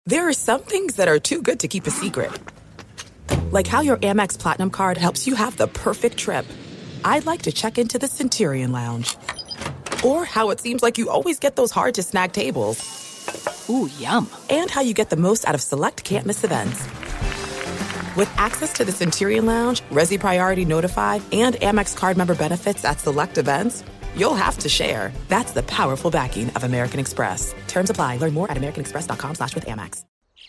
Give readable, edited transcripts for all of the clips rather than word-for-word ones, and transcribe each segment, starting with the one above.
There are some things that are too good to keep a secret. Like how your Amex Platinum card helps you have the perfect trip. I'd like to check into the Centurion Lounge. Or how it seems like you always get those hard-to-snag tables. Ooh, yum. And how you get the most out of select can't-miss events. With access to the Centurion Lounge, Resi Priority Notified, and Amex card member benefits at select events, you'll have to share. That's the powerful backing of American Express. Terms apply. Learn more at americanexpress.com/withAmex.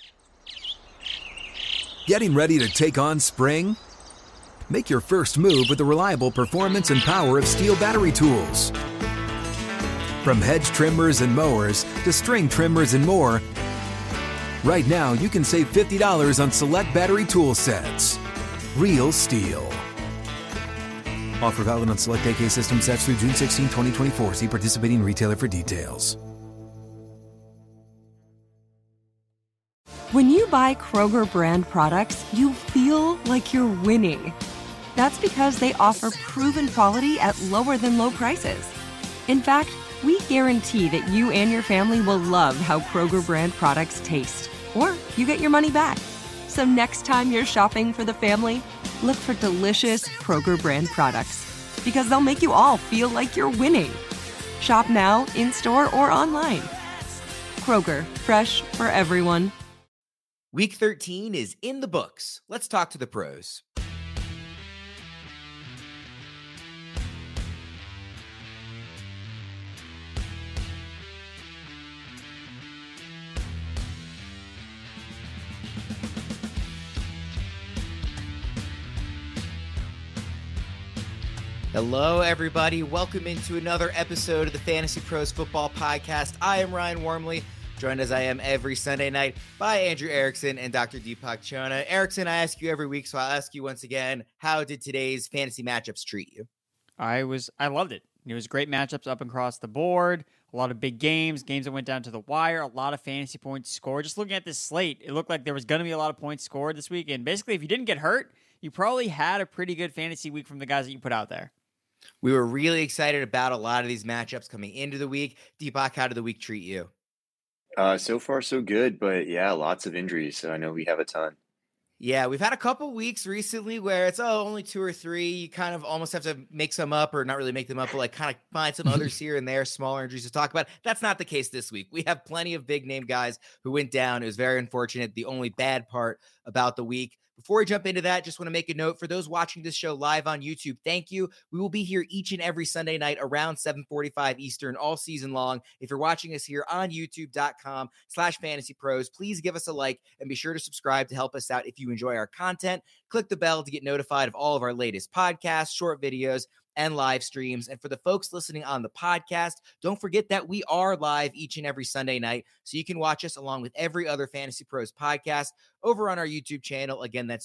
Getting ready to take on spring? Make your first move with the reliable performance and power of Steel battery tools. From hedge trimmers and mowers to string trimmers and more, right now you can save $50 on select battery tool sets. Real Steel. Offer valid on select AK system sets through June 16, 2024. See participating retailer for details. When you buy Kroger brand products, you feel like you're winning. That's because they offer proven quality at lower than low prices. In fact, we guarantee that you and your family will love how Kroger brand products taste, or you get your money back. So next time you're shopping for the family, look for delicious Kroger brand products, because they'll make you all feel like you're winning. Shop now, in-store, or online. Kroger, fresh for everyone. Week 13 is in the books. Let's talk to the pros. Hello, everybody. Welcome into another episode of the Fantasy Pros Football Podcast. I am Ryan Wormley, joined as I am every Sunday night by Andrew Erickson and Dr. Deepak Chona. Erickson, I ask you every week, so I'll ask you once again, how did today's fantasy matchups treat you? I loved it. It was great matchups up across the board, a lot of big games that went down to the wire, a lot of fantasy points scored. Just looking at this slate, it looked like there was going to be a lot of points scored this week, and basically if you didn't get hurt, you probably had a pretty good fantasy week from the guys that you put out there. We were really excited about a lot of these matchups coming into the week. Deepak, how did the week treat you? So far, so good, but yeah, lots of injuries. So I know we have a ton. Yeah, we've had a couple weeks recently where it's, only 2 or 3. You kind of almost have to make some up, or not really make them up, but like kind of find some others here and there, smaller injuries to talk about. That's not the case this week. We have plenty of big name guys who went down. It was very unfortunate. The only bad part about the week. Before we jump into that, just want to make a note for those watching this show live on YouTube. Thank you. We will be here each and every Sunday night around 7:45 Eastern all season long. If you're watching us here on youtube.com/fantasypros, please give us a like and be sure to subscribe to help us out if you enjoy our content. Click the bell to get notified of all of our latest podcasts, short videos, and live streams. And for the folks listening on the podcast, don't forget that we are live each and every Sunday night, so you can watch us along with every other Fantasy Pros podcast over on our YouTube channel. Again, that's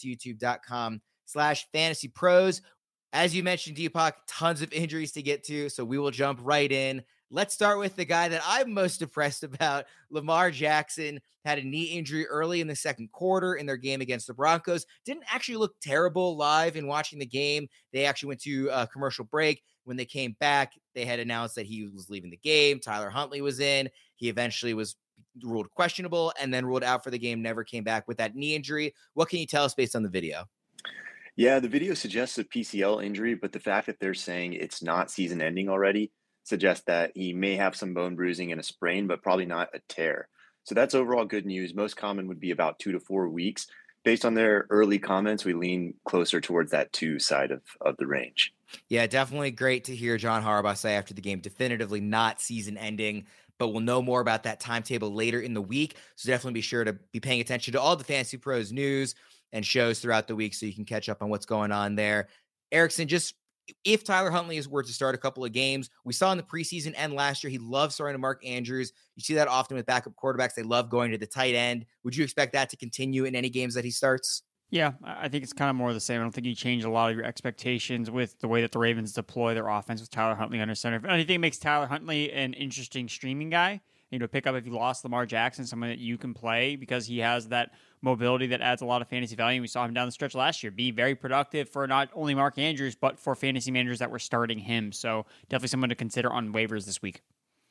youtube.com/fantasypros. As you mentioned, Deepak, tons of injuries to get to, so we will jump right in. Let's start with the guy that I'm most depressed about. Lamar Jackson had a knee injury early in the second quarter in their game against the Broncos. Didn't actually look terrible live in watching the game. They actually went to a commercial break. When they came back, they had announced that he was leaving the game. Tyler Huntley was in. He eventually was ruled questionable and then ruled out for the game, never came back with that knee injury. What can you tell us based on the video? Yeah, the video suggests a PCL injury, but the fact that they're saying it's not season ending already suggests that he may have some bone bruising and a sprain, but probably not a tear. So that's overall good news. Most common would be about 2 to 4 weeks. Based on their early comments, we lean closer towards that 2 side of the range. Yeah, definitely great to hear John Harbaugh say after the game, definitively not season ending, but we'll know more about that timetable later in the week. So definitely be sure to be paying attention to all the Fantasy Pros news and shows throughout the week so you can catch up on what's going on there. Erickson, just if Tyler Huntley were to start a couple of games, we saw in the preseason and last year, he loves throwing to Mark Andrews. You see that often with backup quarterbacks. They love going to the tight end. Would you expect that to continue in any games that he starts? Yeah, I think it's kind of more of the same. I don't think you change a lot of your expectations with the way that the Ravens deploy their offense with Tyler Huntley under center. If anything, it makes Tyler Huntley an interesting streaming guy. Pick up if you lost Lamar Jackson, someone that you can play because he has that mobility that adds a lot of fantasy value. We saw him down the stretch last year be very productive for not only Mark Andrews, but for fantasy managers that were starting him. So definitely someone to consider on waivers this week.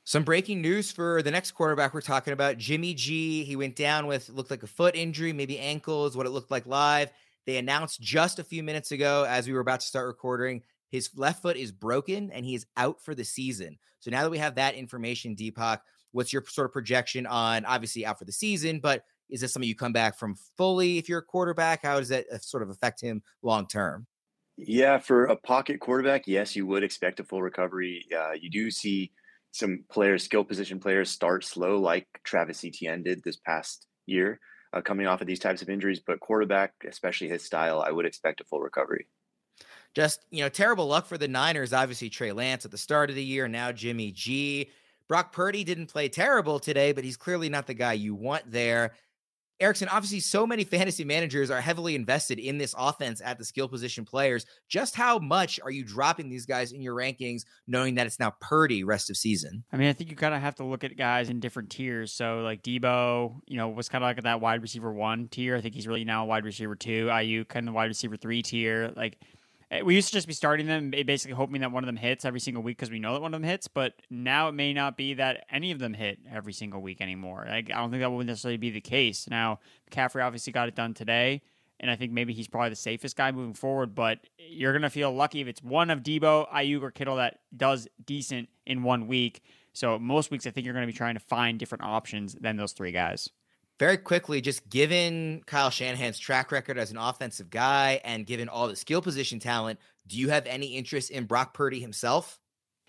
Some breaking news for the next quarterback we're talking about, Jimmy G. He went down with, looked like a foot injury, maybe ankle is what it looked like live. They announced just a few minutes ago as we were about to start recording, his left foot is broken and he is out for the season. So now that we have that information, Deepak, what's your sort of projection on, obviously out for the season, but is this something you come back from fully if you're a quarterback? How does that sort of affect him long term? Yeah, for a pocket quarterback, yes, you would expect a full recovery. You do see some players, skill position players, start slow, like Travis Etienne did this past year, coming off of these types of injuries. But quarterback, especially his style, I would expect a full recovery. Just, terrible luck for the Niners. Obviously, Trey Lance at the start of the year, now Jimmy G. Brock Purdy didn't play terrible today, but he's clearly not the guy you want there. Erickson, obviously, so many fantasy managers are heavily invested in this offense at the skill position players. Just how much are you dropping these guys in your rankings, knowing that it's now Purdy rest of season? I mean, I think you kind of have to look at guys in different tiers. So, like Debo, was kind of like that wide receiver 1 tier. I think he's really now a wide receiver 2. Ayuk, kind of wide receiver 3 tier. Like, we used to just be starting them, basically hoping that one of them hits every single week because we know that one of them hits. But now it may not be that any of them hit every single week anymore. Like, I don't think that will necessarily be the case. Now, McCaffrey obviously got it done today, and I think maybe he's probably the safest guy moving forward. But you're going to feel lucky if it's one of Debo, Ayuk, or Kittle that does decent in 1 week. So most weeks, I think you're going to be trying to find different options than those 3 guys. Very quickly, just given Kyle Shanahan's track record as an offensive guy and given all the skill position talent, do you have any interest in Brock Purdy himself?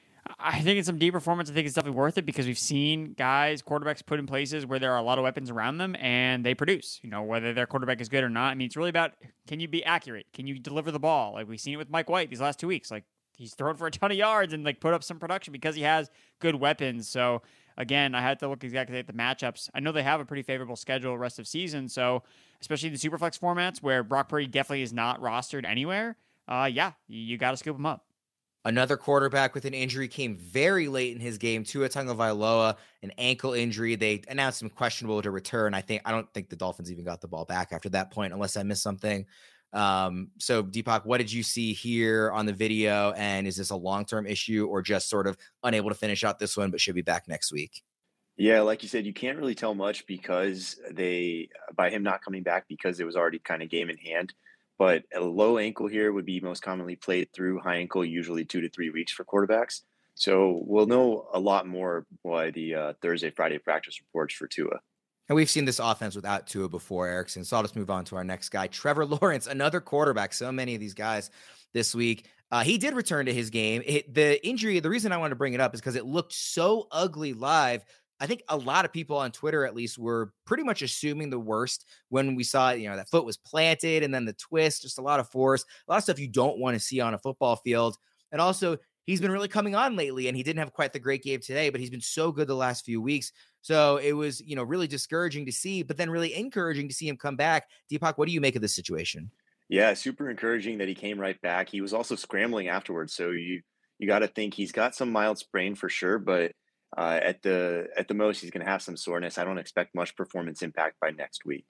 I think in some deep performance, I think it's definitely worth it because we've seen quarterbacks put in places where there are a lot of weapons around them and they produce, whether their quarterback is good or not. I mean, it's really about, can you be accurate? Can you deliver the ball? Like we've seen it with Mike White these last 2 weeks. Like he's thrown for a ton of yards and put up some production because he has good weapons. So again, I had to look exactly at the matchups. I know they have a pretty favorable schedule rest of season, so especially the Superflex formats where Brock Purdy definitely is not rostered anywhere, you got to scoop him up. Another quarterback with an injury came very late in his game, Tua Tagovailoa, an ankle injury. They announced him questionable to return. I don't think the Dolphins even got the ball back after that point, unless I missed something. So Deepak, what did you see here on the video? And is this a long-term issue or just sort of unable to finish out this one, but should be back next week? Yeah, like you said, you can't really tell much because by him not coming back because it was already kind of game in hand. But a low ankle here would be most commonly played through. High ankle, usually 2 to 3 weeks for quarterbacks. So we'll know a lot more by the Thursday, Friday practice reports for Tua. And we've seen this offense without Tua before, Erickson. So I'll just move on to our next guy, Trevor Lawrence, another quarterback. So many of these guys this week. He did return to his game. The injury, the reason I wanted to bring it up is because it looked so ugly live. I think a lot of people on Twitter, at least, were pretty much assuming the worst when we saw, that foot was planted and then the twist, just a lot of force, a lot of stuff you don't want to see on a football field. And also, he's been really coming on lately, and he didn't have quite the great game today, but he's been so good the last few weeks. So it was, really discouraging to see, but then really encouraging to see him come back. Deepak, what do you make of this situation? Yeah, super encouraging that he came right back. He was also scrambling afterwards. So you got to think he's got some mild sprain for sure, but at the most, he's going to have some soreness. I don't expect much performance impact by next week.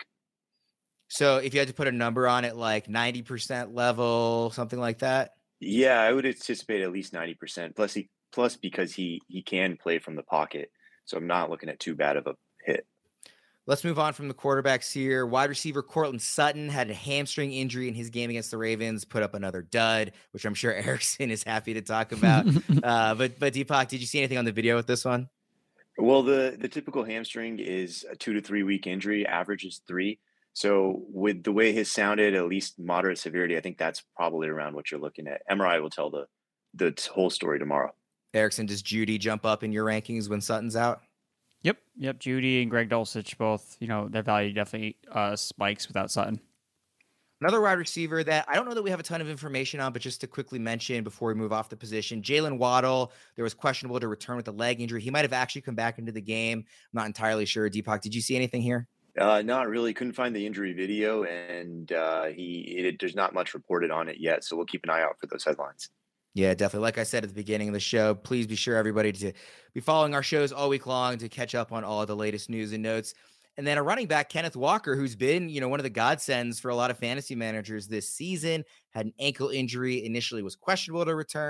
So if you had to put a number on it, like 90% level, something like that? Yeah, I would anticipate at least 90%. Plus because he can play from the pocket. So I'm not looking at too bad of a hit. Let's move on from the quarterbacks here. Wide receiver Courtland Sutton had a hamstring injury in his game against the Ravens, put up another dud, which I'm sure Erickson is happy to talk about. But Deepak, did you see anything on the video with this one? Well, the typical hamstring is a 2 to 3 week injury. Average is 3. So with the way his sounded, at least moderate severity, I think that's probably around what you're looking at. MRI will tell the whole story tomorrow. Erickson, does Judy jump up in your rankings when Sutton's out? Yep. Judy and Greg Dulcich both, their value definitely spikes without Sutton. Another wide receiver that I don't know that we have a ton of information on, but just to quickly mention before we move off the position, Jalen Waddle, there was questionable to return with a leg injury. He might have actually come back into the game. I'm not entirely sure. Deepak, did you see anything here? Not really. Couldn't find the injury video, and there's not much reported on it yet. So we'll keep an eye out for those headlines. Yeah, definitely. Like I said at the beginning of the show, please be sure everybody to be following our shows all week long to catch up on all of the latest news and notes. And then a running back, Kenneth Walker, who's been, one of the godsends for a lot of fantasy managers this season, had an ankle injury, initially was questionable to return,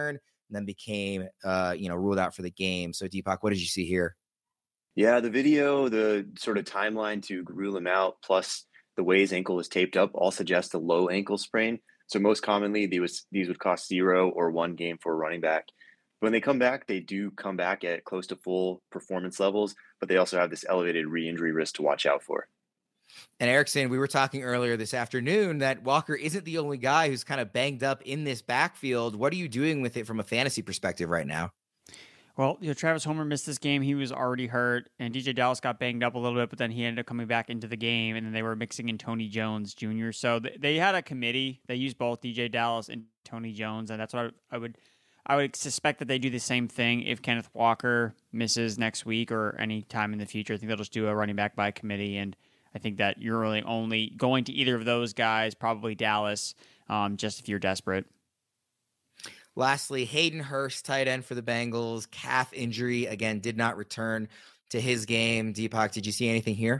and then became, ruled out for the game. So Deepak, what did you see here? Yeah, the video, the sort of timeline to rule him out, plus the way his ankle was taped up, all suggest a low ankle sprain. So most commonly, these would cost 0 or 1 game for a running back. When they come back, they do come back at close to full performance levels, but they also have this elevated re-injury risk to watch out for. And Erickson, we were talking earlier this afternoon that Walker isn't the only guy who's kind of banged up in this backfield. What are you doing with it from a fantasy perspective right now? Well, Travis Homer missed this game. He was already hurt, and DJ Dallas got banged up a little bit, but then he ended up coming back into the game, and then they were mixing in Tony Jones Jr. So they had a committee. They used both DJ Dallas and Tony Jones, and that's what I would suspect that they do the same thing if Kenneth Walker misses next week or any time in the future. I think they'll just do a running back by committee, and I think that you're really only going to either of those guys, probably Dallas, just if you're desperate. Lastly, Hayden Hurst, tight end for the Bengals, calf injury, again, did not return to his game. Deepak, did you see anything here?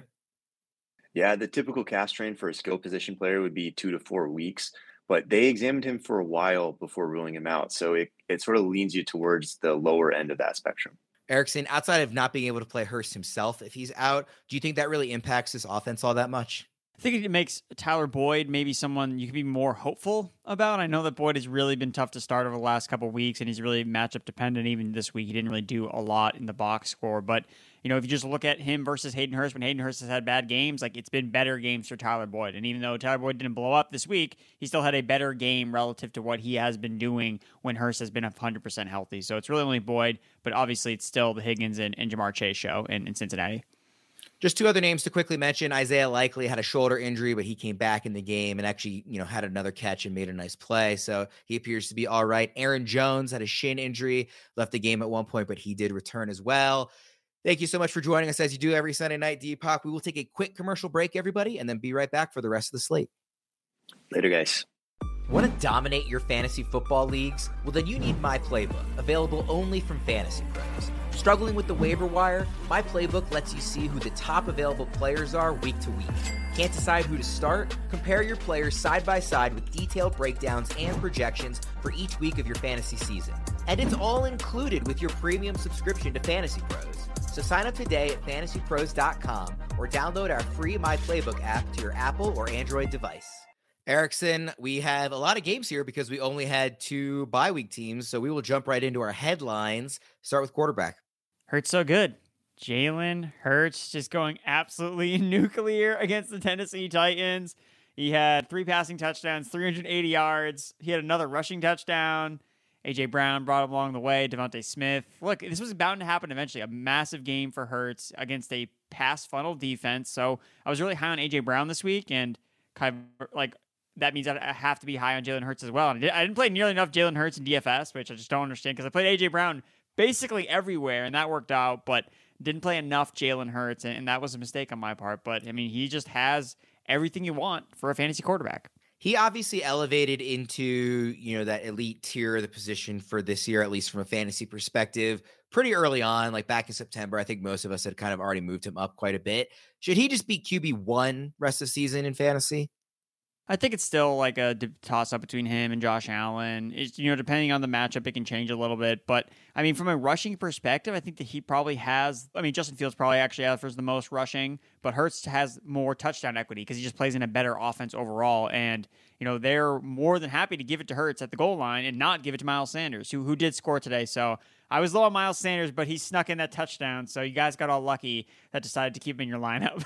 Yeah, the typical calf strain for a skill position player would be 2 to 4 weeks, but they examined him for a while before ruling him out. So it sort of leans you towards the lower end of that spectrum. Erickson, outside of not being able to play Hurst himself, if he's out, do you think that really impacts this offense all that much? I think it makes Tyler Boyd maybe someone you can be more hopeful about. I know that Boyd has really been tough to start over the last couple of weeks, and he's really matchup dependent. Even this week, he didn't really do a lot in the box score. But, if you just look at him versus Hayden Hurst, when Hayden Hurst has had bad games, it's been better games for Tyler Boyd. And even though Tyler Boyd didn't blow up this week, he still had a better game relative to what he has been doing when Hurst has been 100% healthy. So it's really only Boyd, but obviously it's still the Higgins and Jamar Chase show in Cincinnati. Just 2 other names to quickly mention. Isaiah Likely had a shoulder injury, but he came back in the game and actually, had another catch and made a nice play. So he appears to be all right. Aaron Jones had a shin injury, left the game at one point, but he did return as well. Thank you so much for joining us as you do every Sunday night, Deepak. We will take a quick commercial break, everybody, and then be right back for the rest of the slate. Later, guys. Want to dominate your fantasy football leagues? Well, then you need My Playbook, available only from Fantasy Pros. Struggling with the waiver wire? My Playbook lets you see who the top available players are week to week. Can't decide who to start? Compare your players side by side with detailed breakdowns and projections for each week of your fantasy season. And it's all included with your premium subscription to Fantasy Pros. So sign up today at fantasypros.com or download our free My Playbook app to your Apple or Android device. Erickson, we have a lot of games here because we only had 2 bye week teams, so we will jump right into our headlines. Start with quarterback. Hurts so good. Jalen Hurts just going absolutely nuclear against the Tennessee Titans. He had 3 passing touchdowns, 380 yards. He had another rushing touchdown. A.J. Brown brought him along the way. Devontae Smith. Look, this was bound to happen eventually. A massive game for Hurts against a pass funnel defense. So I was really high on A.J. Brown this week, and kind of that means I have to be high on Jalen Hurts as well. And I didn't play nearly enough Jalen Hurts in DFS, which I just don't understand because I played A.J. Brown basically everywhere, and that worked out, but didn't play enough Jalen Hurts, and that was a mistake on my part. But, he just has everything you want for a fantasy quarterback. He obviously elevated into, that elite tier of the position for this year, at least from a fantasy perspective, pretty early on, back in September. I think most of us had kind of already moved him up quite a bit. Should he just be QB1 rest of the season in fantasy? I think it's still a toss-up between him and Josh Allen. It's, depending on the matchup, it can change a little bit. But, from a rushing perspective, I think that he probably has... Justin Fields probably actually offers the most rushing, but Hurts has more touchdown equity because he just plays in a better offense overall. And, they're more than happy to give it to Hurts at the goal line and not give it to Miles Sanders, who did score today. So I was low on Miles Sanders, but he snuck in that touchdown. So you guys got all lucky that decided to keep him in your lineup.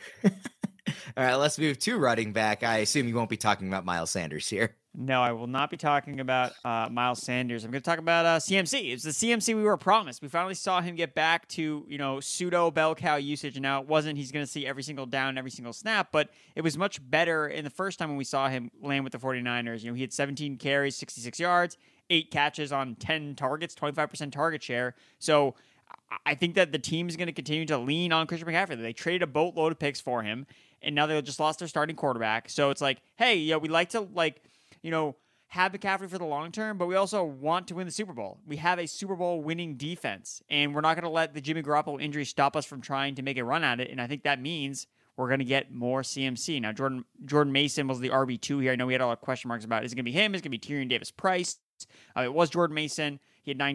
All right, let's move to running back. I assume you won't be talking about Miles Sanders here. No, I will not be talking about Miles Sanders. I'm going to talk about CMC. It's the CMC we were promised. We finally saw him get back to, pseudo bell cow usage. And now it wasn't he's going to see every single down, every single snap, but it was much better in the first time when we saw him land with the 49ers. He had 17 carries, 66 yards, 8 catches on 10 targets, 25% target share. So I think that the team is going to continue to lean on Christian McCaffrey. They traded a boatload of picks for him, and now they just lost their starting quarterback. So it's hey, we like to have McCaffrey for the long term, but we also want to win the Super Bowl. We have a Super Bowl winning defense, and we're not going to let the Jimmy Garoppolo injury stop us from trying to make a run at it. And I think that means we're going to get more CMC. Now, Jordan Mason was the RB2 here. I know we had a lot of question marks about, is it going to be him? Is it going to be Tyrion Davis-Price? It was Jordan Mason. He had 8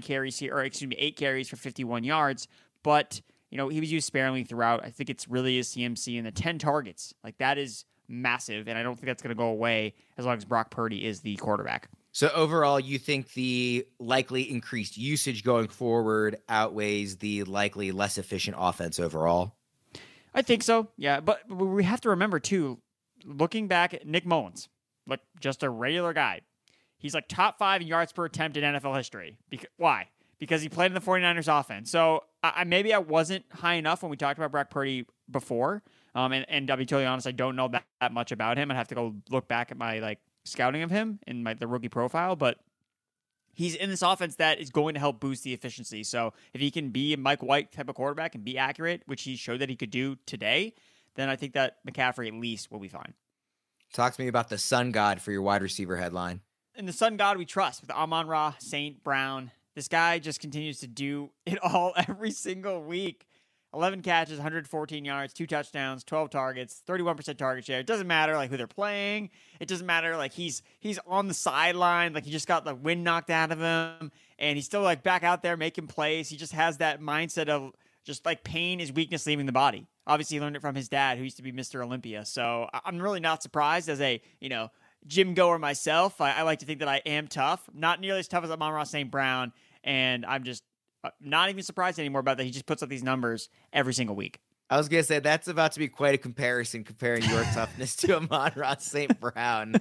carries for 51 yards, but he was used sparingly throughout. I think it's really his CMC and the 10 targets. Like, that is massive, and I don't think that's going to go away as long as Brock Purdy is the quarterback. So overall, you think the likely increased usage going forward outweighs the likely less efficient offense overall? I think so, yeah. But we have to remember, too, looking back at Nick Mullins, like just a regular guy, he's like top 5 in yards per attempt in NFL history. Why? Because he played in the 49ers offense. So maybe I wasn't high enough when we talked about Brock Purdy before. And I'll be totally honest, I don't know that much about him. I'd have to go look back at my scouting of him in the rookie profile. But he's in this offense that is going to help boost the efficiency. So if he can be a Mike White type of quarterback and be accurate, which he showed that he could do today, then I think that McCaffrey at least will be fine. Talk to me about the sun god for your wide receiver headline. And the sun god we trust with Amon-Ra St. Brown. This guy just continues to do it all every single week. 11 catches, 114 yards, 2 touchdowns, 12 targets, 31% target share. It doesn't matter who they're playing. It doesn't matter he's on the sideline, he just got the wind knocked out of him, and he's still back out there making plays. He just has that mindset of just pain is weakness leaving the body. Obviously, he learned it from his dad, who used to be Mr. Olympia. So I'm really not surprised as a gym goer myself. I like to think that I am tough, not nearly as tough as Amon-Ra St. Brown, and I'm just not even surprised anymore about that. He just puts up these numbers every single week. I was going to say, that's about to be quite a comparison, comparing your toughness to Amon-Ra St. Brown.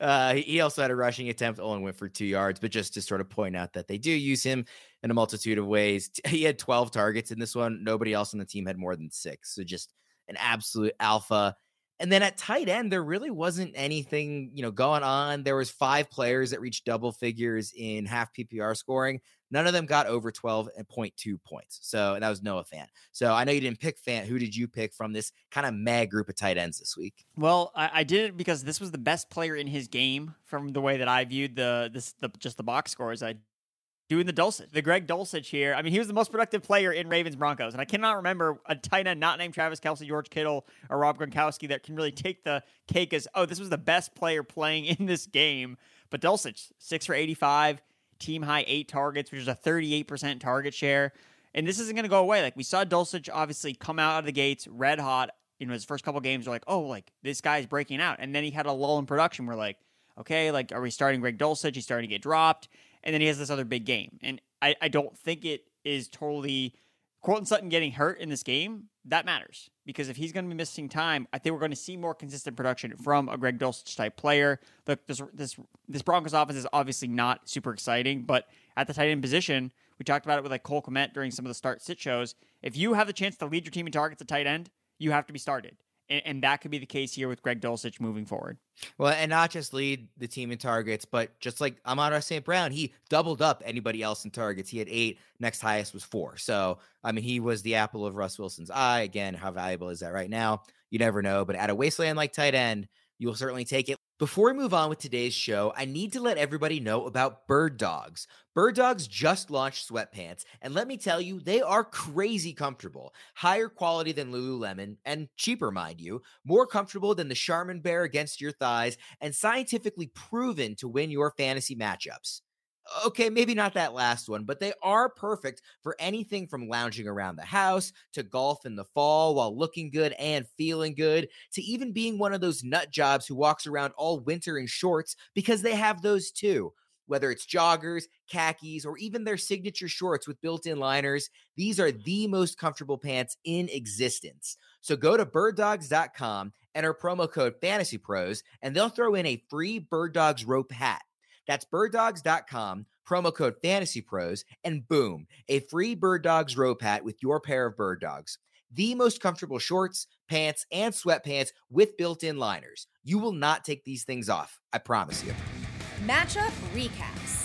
He also had a rushing attempt, only went for 2 yards, but just to sort of point out that they do use him in a multitude of ways. He had 12 targets in this one. Nobody else on the team had more than 6. So just an absolute alpha. And then at tight end, there really wasn't anything, going on. There was 5 players that reached double figures in half PPR scoring. None of them got over 12.2 points. So, and that was Noah Fant. So I know you didn't pick Fant. Who did you pick from this kind of mad group of tight ends this week? Well, I did it because this was the best player in his game from the way that I viewed the box scores. Doing the Greg Dulcich here. I mean, he was the most productive player in Ravens Broncos. And I cannot remember a tight end not named Travis Kelce, George Kittle, or Rob Gronkowski that can really take the cake as, this was the best player playing in this game. But Dulcich, 6 for 85, team high 8 targets, which is a 38% target share. And this isn't going to go away. We saw Dulcich obviously come out of the gates red hot. His first couple games are this guy's breaking out. And then he had a lull in production. We're okay, are we starting Greg Dulcich? He's starting to get dropped. And then he has this other big game. And I don't think it is totally Courtland Sutton getting hurt in this game. That matters, because if he's going to be missing time, I think we're going to see more consistent production from a Greg Dulcich type player. Look, this Broncos offense is obviously not super exciting, but at the tight end position, we talked about it with Cole Kmet during some of the start-sit shows. If you have the chance to lead your team in targets at tight end, you have to be started. And that could be the case here with Greg Dulcich moving forward. Well, and not just lead the team in targets, but just like Amon-Ra St. Brown, he doubled up anybody else in targets. He had 8. Next highest was 4. So, he was the apple of Russ Wilson's eye. Again, how valuable is that right now? You never know. But at a wasteland like tight end, you will certainly take it. Before we move on with today's show, I need to let everybody know about Bird Dogs. Bird Dogs just launched sweatpants, and let me tell you, they are crazy comfortable. Higher quality than Lululemon, and cheaper, mind you. More comfortable than the Charmin Bear against your thighs, and scientifically proven to win your fantasy matchups. Okay, maybe not that last one, but they are perfect for anything from lounging around the house to golf in the fall while looking good and feeling good, to even being one of those nut jobs who walks around all winter in shorts, because they have those too. Whether it's joggers, khakis, or even their signature shorts with built-in liners, these are the most comfortable pants in existence. So go to birddogs.com, enter promo code FANTASYPROS, and they'll throw in a free Bird Dogs rope hat. That's birddogs.com, promo code FANTASYPROS, and boom, a free Bird Dogs rope hat with your pair of Bird Dogs. The most comfortable shorts, pants, and sweatpants with built-in liners. You will not take these things off, I promise you. Matchup recaps.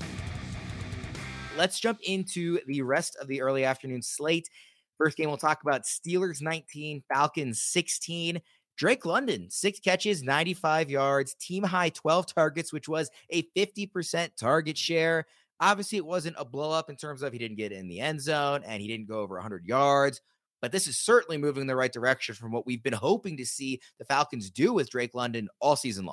Let's jump into the rest of the early afternoon slate. First game, we'll talk about Steelers 19, Falcons 16. Drake London, 6 catches, 95 yards, team high 12 targets, which was a 50% target share. Obviously, it wasn't a blow up in terms of he didn't get in the end zone and he didn't go over 100 yards, but this is certainly moving in the right direction from what we've been hoping to see the Falcons do with Drake London all season long.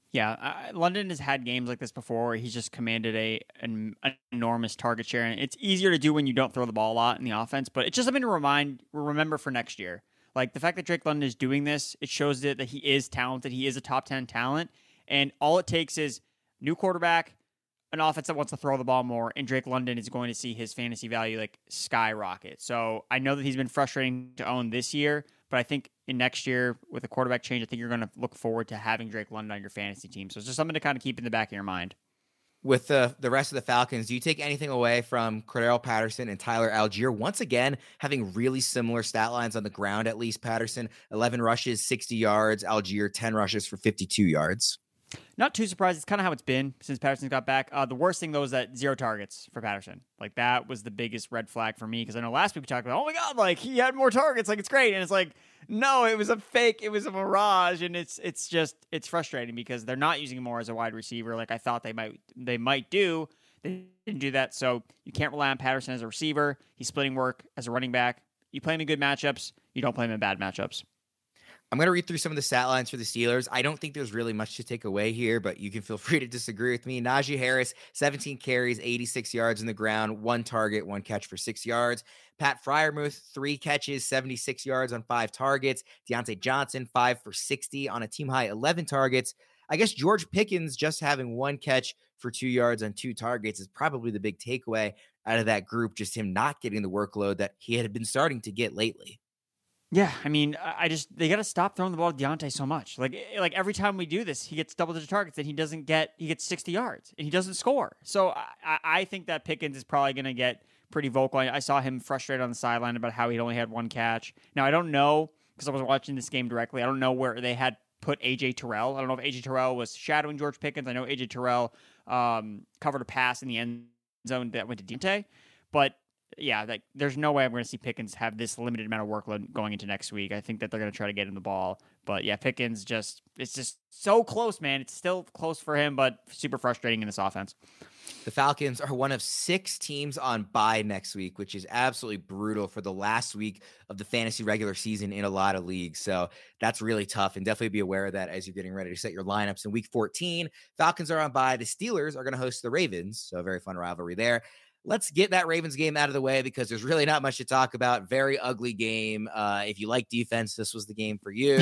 Yeah, London has had games like this before where he's just commanded an enormous target share, and it's easier to do when you don't throw the ball a lot in the offense. But it's just something to remember for next year. Like the fact that Drake London is doing this, it shows that he is talented. He is a top 10 talent, and all it takes is new quarterback, an offense that wants to throw the ball more, and Drake London is going to see his fantasy value like skyrocket. So I know that he's been frustrating to own this year, but I think in next year with a quarterback change, I think you're going to look forward to having Drake London on your fantasy team. So it's just something to kind of keep in the back of your mind. With the rest of the Falcons, do you take anything away from Cordarrelle Patterson and Tyler Algier? Once again, having really similar stat lines on the ground, at least. Patterson, 11 rushes, 60 yards. Algier, 10 rushes for 52 yards. Not too surprised. It's kind of how it's been since Patterson got back. The worst thing, though, is that 0 targets for Patterson. Like, that was the biggest red flag for me because I know last week we talked about, oh, my God, like, he had more targets. Like, it's great. And it's like, no, it was a fake. It was a mirage. And it's frustrating because they're not using him more as a wide receiver like I thought they might do. They didn't do that. So you can't rely on Patterson as a receiver. He's splitting work as a running back. You play him in good matchups. You don't play him in bad matchups. I'm going to read through some of the stat lines for the Steelers. I don't think there's really much to take away here, but you can feel free to disagree with me. Najee Harris, 17 carries, 86 yards in the ground, 1 target, 1 catch for 6 yards. Pat Freiermuth, 3 catches, 76 yards on 5 targets. Deontay Johnson, 5 for 60 on a team-high 11 targets. I guess George Pickens just having 1 catch for 2 yards on 2 targets is probably the big takeaway out of that group, just him not getting the workload that he had been starting to get lately. Yeah, I mean, they got to stop throwing the ball to Deontay so much. Like every time we do this, he gets double-digit targets and he gets 60 yards and he doesn't score. So I think that Pickens is probably going to get pretty vocal. I saw him frustrated on the sideline about how he'd only had 1 catch. Now, I don't know, because I wasn't watching this game directly, I don't know where they had put A.J. Terrell. I don't know if A.J. Terrell was shadowing George Pickens. I know A.J. Terrell covered a pass in the end zone that went to Deontay, but yeah, like there's no way I'm going to see Pickens have this limited amount of workload going into next week. I think that they're going to try to get him the ball. But yeah, Pickens it's just so close, man. It's still close for him, but super frustrating in this offense. The Falcons are one of 6 teams on bye next week, which is absolutely brutal for the last week of the fantasy regular season in a lot of leagues. So that's really tough, and definitely be aware of that as you're getting ready to set your lineups in week 14. Falcons are on bye. The Steelers are going to host the Ravens, so a very fun rivalry there. Let's get that Ravens game out of the way because there's really not much to talk about. Very ugly game. If you like defense, this was the game for you.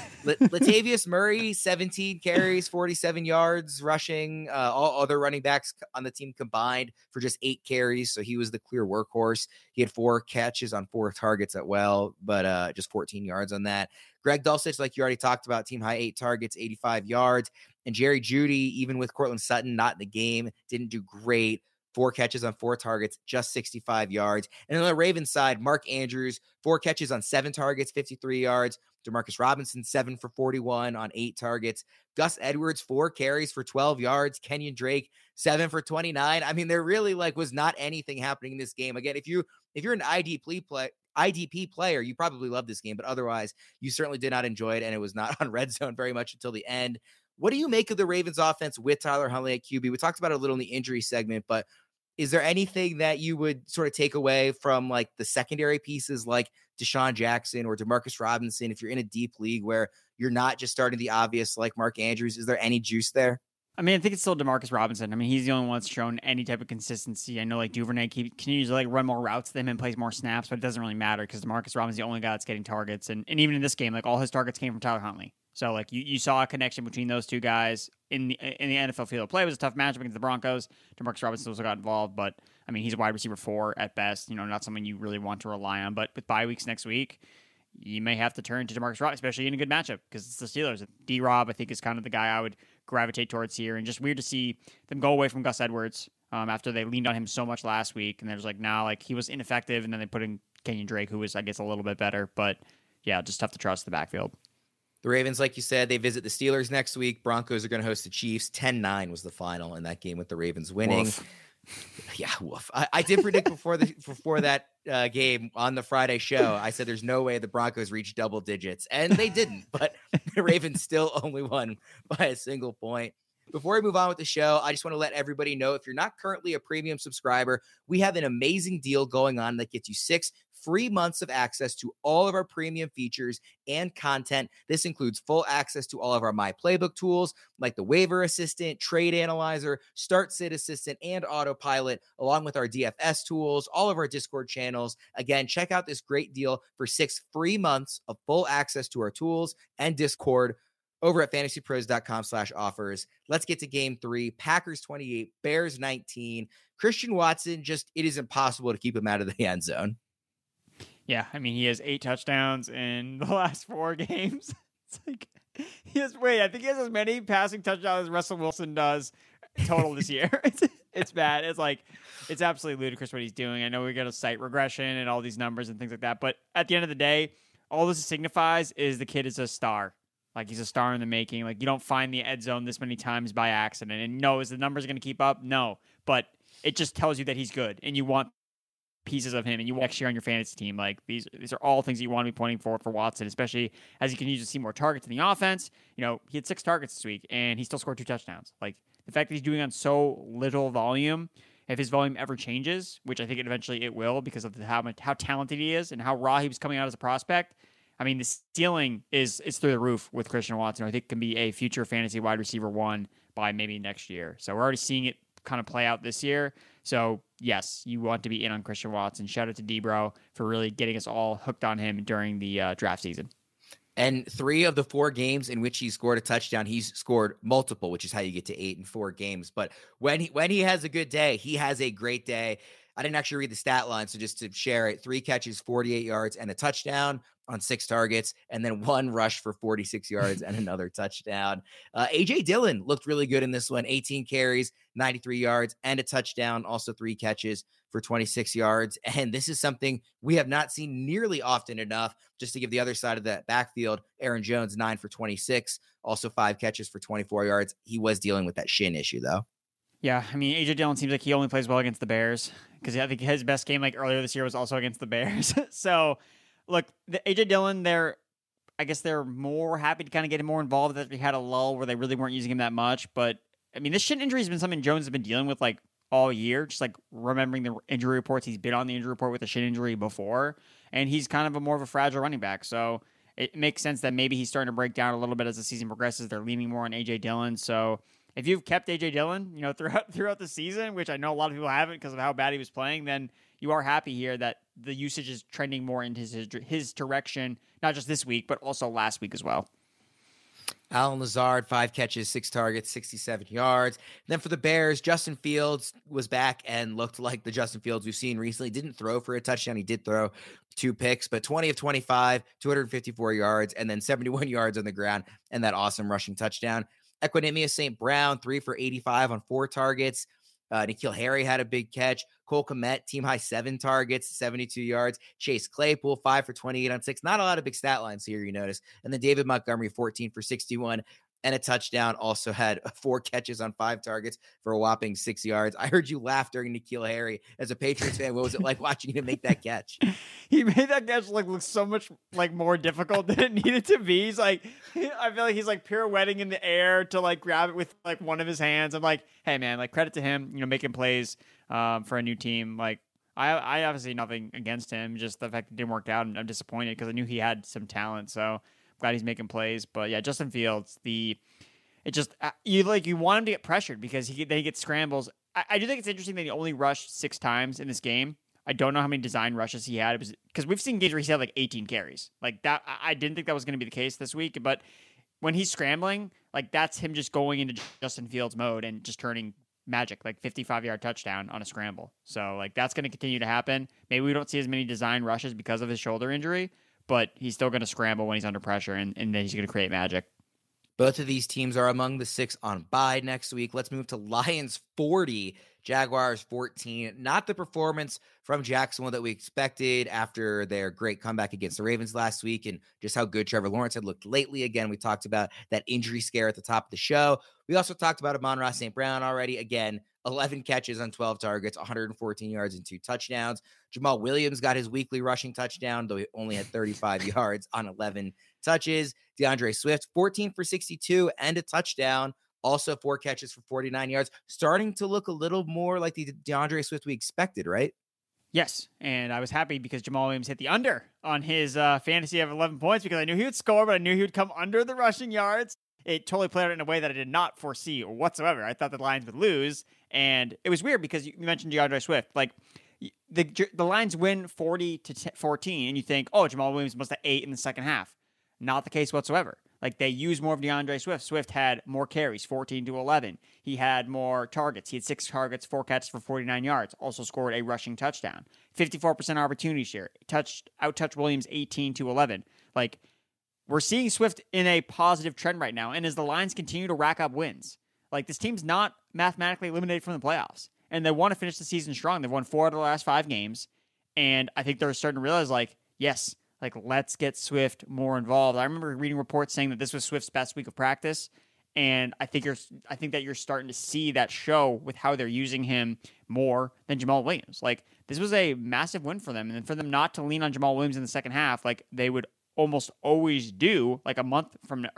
Latavius Murray, 17 carries, 47 yards rushing. All other running backs on the team combined for just 8 carries. So he was the clear workhorse. He had 4 catches on 4 targets but just 14 yards on that. Greg Dulcich, like you already talked about, team high 8 targets, 85 yards. And Jerry Jeudy, even with Cortland Sutton not in the game, didn't do great. 4 catches on 4 targets, just 65 yards. And on the Ravens side, Mark Andrews, 4 catches on 7 targets, 53 yards. Demarcus Robinson, 7 for 41 on 8 targets. Gus Edwards, 4 carries for 12 yards. Kenyon Drake, 7 for 29. I mean, there really was not anything happening in this game. Again, if you're an IDP player, you probably love this game, but otherwise, you certainly did not enjoy it, and it was not on Red Zone very much until the end. What do you make of the Ravens offense with Tyler Huntley at QB? We talked about it a little in the injury segment, but is there anything that you would sort of take away from like the secondary pieces like Deshaun Jackson or Demarcus Robinson if you're in a deep league where you're not just starting the obvious like Mark Andrews? Is there any juice there? I mean, I think it's still Demarcus Robinson. I mean, he's the only one that's shown any type of consistency. I know like Duvernay continues to like run more routes than him and plays more snaps, but it doesn't really matter because Demarcus Robinson's the only guy that's getting targets. And even in this game, like all his targets came from Tyler Huntley. So like you saw a connection between those two guys in the NFL field of play. It was a tough matchup against the Broncos. Demarcus Robinson also got involved, but I mean, he's a wide receiver 4 at best, not someone you really want to rely on. But with bye weeks next week, you may have to turn to Demarcus Robinson, especially in a good matchup because it's the Steelers. D-Rob, I think, is kind of the guy I would gravitate towards here. And just weird to see them go away from Gus Edwards after they leaned on him so much last week. And there's like now, like he was ineffective, and then they put in Kenyon Drake, who was, I guess, a little bit better. But yeah, just tough to trust the backfield. The Ravens, like you said, they visit the Steelers next week. Broncos are going to host the Chiefs. 10-9 was the final in that game with the Ravens winning. Woof. Yeah, woof. I did predict before that game on the Friday show. I said there's no way the Broncos reach double digits, and they didn't. But the Ravens still only won by a single point. Before we move on with the show, I just want to let everybody know if you're not currently a premium subscriber, we have an amazing deal going on that gets you 6 free months of access to all of our premium features and content. This includes full access to all of our My Playbook tools like the Waiver Assistant, Trade Analyzer, Start Sit Assistant, and Autopilot, along with our DFS tools, all of our Discord channels. Again, check out this great deal for 6 free months of full access to our tools and Discord over at fantasypros.com/offers. Let's get to game 3. Packers 28, Bears 19. Christian Watson, it is impossible to keep him out of the end zone. Yeah, I mean, he has 8 touchdowns in the last 4 games. It's like, I think he has as many passing touchdowns as Russell Wilson does total this year. It's bad. It's absolutely ludicrous what he's doing. I know we got a site regression and all these numbers and things like that, but at the end of the day, all this signifies is the kid is a star. Like, he's a star in the making. Like, you don't find the end zone this many times by accident. And no, is the numbers going to keep up? No. But it just tells you that he's good, and you want pieces of him, and you want next year on your fantasy team. Like, these are all things that you want to be pointing for Watson, especially as he continues to see more targets in the offense. You know, he had 6 targets this week, and he still scored 2 touchdowns. Like, the fact that he's doing on so little volume, if his volume ever changes, which I think eventually it will because of how talented he is and how raw he was coming out as a prospect, I mean, the ceiling is through the roof with Christian Watson. I think can be a future fantasy wide receiver 1 by maybe next year. So we're already seeing it kind of play out this year. So yes, you want to be in on Christian Watson. Shout out to Debro for really getting us all hooked on him during the draft season. And 3 of the 4 games in which he scored a touchdown, he's scored multiple, which is how you get to 8 in 4 games. But when he has a good day, he has a great day. I didn't actually read the stat line, so just to share it, 3 catches, 48 yards, and a touchdown on 6 targets, and then 1 rush for 46 yards and another touchdown. A.J. Dillon looked really good in this one, 18 carries, 93 yards, and a touchdown, also 3 catches for 26 yards. And this is something we have not seen nearly often enough. Just to give the other side of that backfield, Aaron Jones, 9 for 26, also 5 catches for 24 yards. He was dealing with that shin issue, though. Yeah, I mean, A.J. Dillon seems like he only plays well against the Bears because I think his best game earlier this year was also against the Bears. So, look, the A.J. Dillon, I guess they're more happy to kind of get him more involved. That we had a lull where they really weren't using him that much. But, I mean, this shin injury has been something Jones has been dealing with all year, just remembering the injury reports. He's been on the injury report with a shin injury before, and he's kind of more of a fragile running back. So it makes sense that maybe he's starting to break down a little bit as the season progresses. They're leaning more on A.J. Dillon. So if you've kept A.J. Dillon, throughout the season, which I know a lot of people haven't because of how bad he was playing, then you are happy here that the usage is trending more into his direction, not just this week, but also last week as well. Allen Lazard, 5 catches, 6 targets, 67 yards. Then for the Bears, Justin Fields was back and looked like the Justin Fields we've seen recently. Didn't throw for a touchdown. He did throw 2 picks, but 20 of 25, 254 yards, and then 71 yards on the ground, and that awesome rushing touchdown. Equanimeous St. Brown, 3 for 85 on 4 targets. N'Keal Harry had a big catch. Cole Kmet, team high 7 targets, 72 yards. Chase Claypool, 5 for 28 on 6. Not a lot of big stat lines here, you notice. And then David Montgomery, 14 for 61 and a touchdown. Also had 4 catches on 5 targets for a whopping 6 yards. I heard you laugh during N'Keal Harry. As a Patriots fan, what was it like watching him make that catch? He made that catch look so much more difficult than it needed to be. He's I feel like he's pirouetting in the air to grab it with one of his hands. I'm like, hey man, credit to him, making plays for a new team. I obviously nothing against him, just the fact it didn't work out, and I'm disappointed because I knew he had some talent. So glad he's making plays. But yeah, Justin Fields, you want him to get pressured because he gets scrambles. I do think it's interesting that he only rushed 6 times in this game. I don't know how many design rushes he had. It was because we've seen games where he's had 18 carries. That I didn't think that was going to be the case this week. But when he's scrambling, that's him just going into Justin Fields mode and just turning magic, 55-yard touchdown on a scramble. So that's going to continue to happen. Maybe we don't see as many design rushes because of his shoulder injury, but he's still going to scramble when he's under pressure, and then he's going to create magic. Both of these teams are among the 6 on bye next week. Let's move to Lions 40, Jaguars 14. Not the performance from Jacksonville that we expected after their great comeback against the Ravens last week and just how good Trevor Lawrence had looked lately. Again, we talked about that injury scare at the top of the show. We also talked about Amon-Ra St. Brown already. Again, 11 catches on 12 targets, 114 yards and 2 touchdowns. Jamal Williams got his weekly rushing touchdown, though he only had 35 yards on 11 touches. DeAndre Swift, 14 for 62 and a touchdown. Also 4 catches for 49 yards. Starting to look a little more like the DeAndre Swift we expected, right? Yes, and I was happy because Jamal Williams hit the under on his fantasy of 11 points because I knew he would score, but I knew he would come under the rushing yards. It totally played out in a way that I did not foresee whatsoever. I thought the Lions would lose, and it was weird because you mentioned DeAndre Swift. Like, the Lions win 40-14, and you think, oh, Jamal Williams must have 8 in the second half. Not the case whatsoever. Like, they used more of DeAndre Swift. Swift had more carries, 14-11. He had more targets. He had 6 targets, 4 catches for 49 yards. Also scored a rushing touchdown. 54% opportunity share. Out-touched Williams 18-11. Like, we're seeing Swift in a positive trend right now. And as the Lions continue to rack up wins, like, this team's not mathematically eliminated from the playoffs. And they want to finish the season strong. They've won 4 out of the last 5 games. And I think they're starting to realize, like, yes, like, let's get Swift more involved. I remember reading reports saying that this was Swift's best week of practice, and I think that you're starting to see that show with how they're using him more than Jamal Williams. Like, this was a massive win for them, and for them not to lean on Jamal Williams in the second half, like they would almost always do, like a month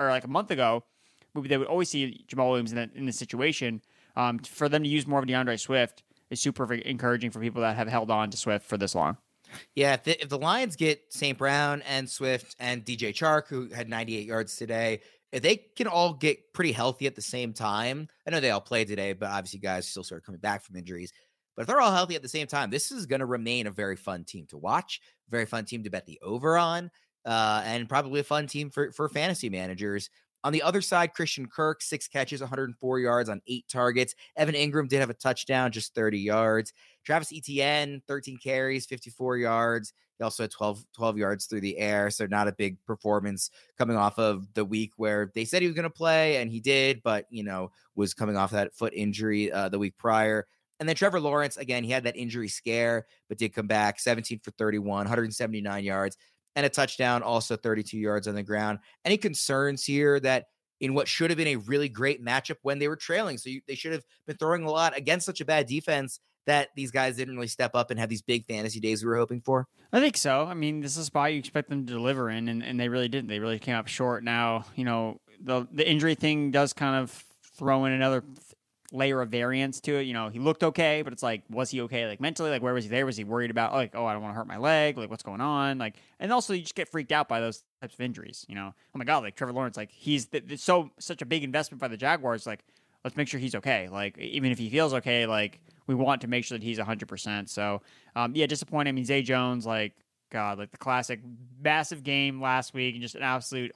ago, they would always see Jamal Williams in this situation. For them to use more of DeAndre Swift is super encouraging for people that have held on to Swift for this long. Yeah, if the Lions get St. Brown and Swift and DJ Chark, who had 98 yards today, if they can all get pretty healthy at the same time, I know they all played today, but obviously guys still sort of coming back from injuries. But if they're all healthy at the same time, this is going to remain a very fun team to watch, very fun team to bet the over on, and probably a fun team for fantasy managers. On the other side, Christian Kirk, 6 catches, 104 yards on 8 targets. Evan Ingram did have a touchdown, just 30 yards. Travis Etienne, 13 carries, 54 yards. He also had 12 yards through the air, so not a big performance coming off of the week where they said he was going to play, and he did, but, was coming off that foot injury the week prior. And then Trevor Lawrence, again, he had that injury scare, but did come back, 17 for 31, 179 yards. And a touchdown, also 32 yards on the ground. Any concerns here that in what should have been a really great matchup when they were trailing? So they should have been throwing a lot against such a bad defense that these guys didn't really step up and have these big fantasy days we were hoping for? I think so. I mean, this is a spot you expect them to deliver in, and they really didn't. They really came up short. Now, the injury thing does kind of throw in another layer of variance to it. He looked okay, but it's like, was he okay? Like mentally, like where was he there? Was he worried about like, oh, I don't want to hurt my leg? Like what's going on? Like, and also you just get freaked out by those types of injuries. Oh my God, like Trevor Lawrence, like he's such a big investment by the Jaguars. Like, let's make sure he's okay. Like, even if he feels okay, like we want to make sure that he's 100%. So, disappointing. I mean, Zay Jones, like, God, like the classic massive game last week and just an absolute.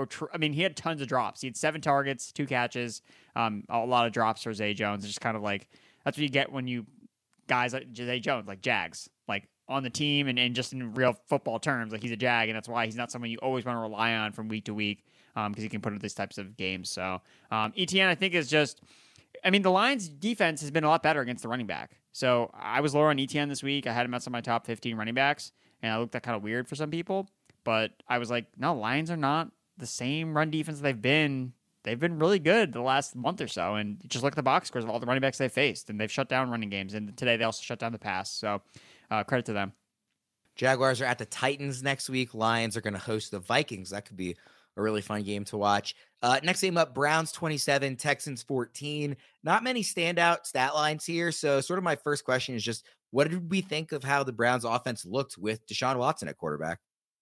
He had tons of drops. He had 7 targets, 2 catches, a lot of drops for Zay Jones. It's just kind of like, that's what you get when you guys like Zay Jones, like Jags, like on the team and just in real football terms, like he's a Jag, and that's why he's not someone you always want to rely on from week to week because he can put in these types of games. So ETN, I think, is just, the Lions' defense has been a lot better against the running back. So I was lower on ETN this week. I had him as my top 15 running backs, and I looked at kind of weird for some people. But I was like, no, Lions are not the same run defense they've been really good the last month or so. And just look at the box scores of all the running backs they've faced, and they've shut down running games. And today they also shut down the pass. So credit to them. Jaguars are at the Titans next week. Lions are going to host the Vikings. That could be a really fun game to watch. Next game up, Browns 27, Texans 14. Not many standout stat lines here. So sort of my first question is just, what did we think of how the Browns offense looked with Deshaun Watson at quarterback?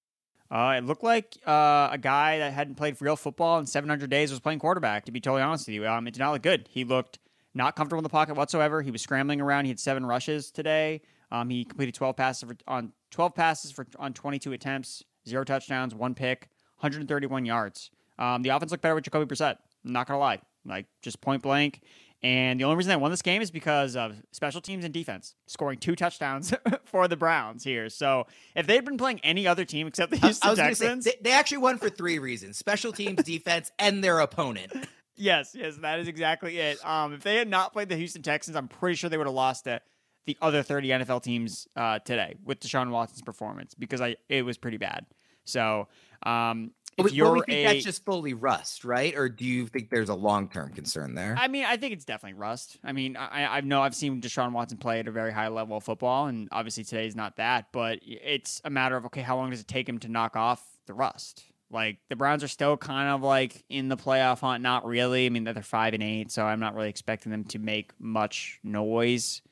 It looked like a guy that hadn't played real football in 700 days was playing quarterback, to be totally honest with you. It did not look good. He looked not comfortable in the pocket whatsoever. He was scrambling around. He had 7 rushes today. He completed 12 passes on 22 attempts, 0 touchdowns, 1 pick, 131 yards. The offense looked better with Jacoby Brissett. I'm not going to lie. Like, just point blank. And the only reason they won this game is because of special teams and defense, scoring 2 touchdowns for the Browns here. So if they'd been playing any other team except the Houston Texans... They actually won for 3 reasons: special teams, defense, and their opponent. Yes, that is exactly it. If they had not played the Houston Texans, I'm pretty sure they would have lost to the other 30 NFL teams today with Deshaun Watson's performance, because it was pretty bad. So... we think that's just fully rust, right? Or do you think there's a long-term concern there? I think it's definitely rust. I've seen Deshaun Watson play at a very high level of football, and obviously today's not that, but it's a matter of, okay, how long does it take him to knock off the rust? Like, the Browns are still kind of like in the playoff hunt, not really. They're 5-8, so I'm not really expecting them to make much noise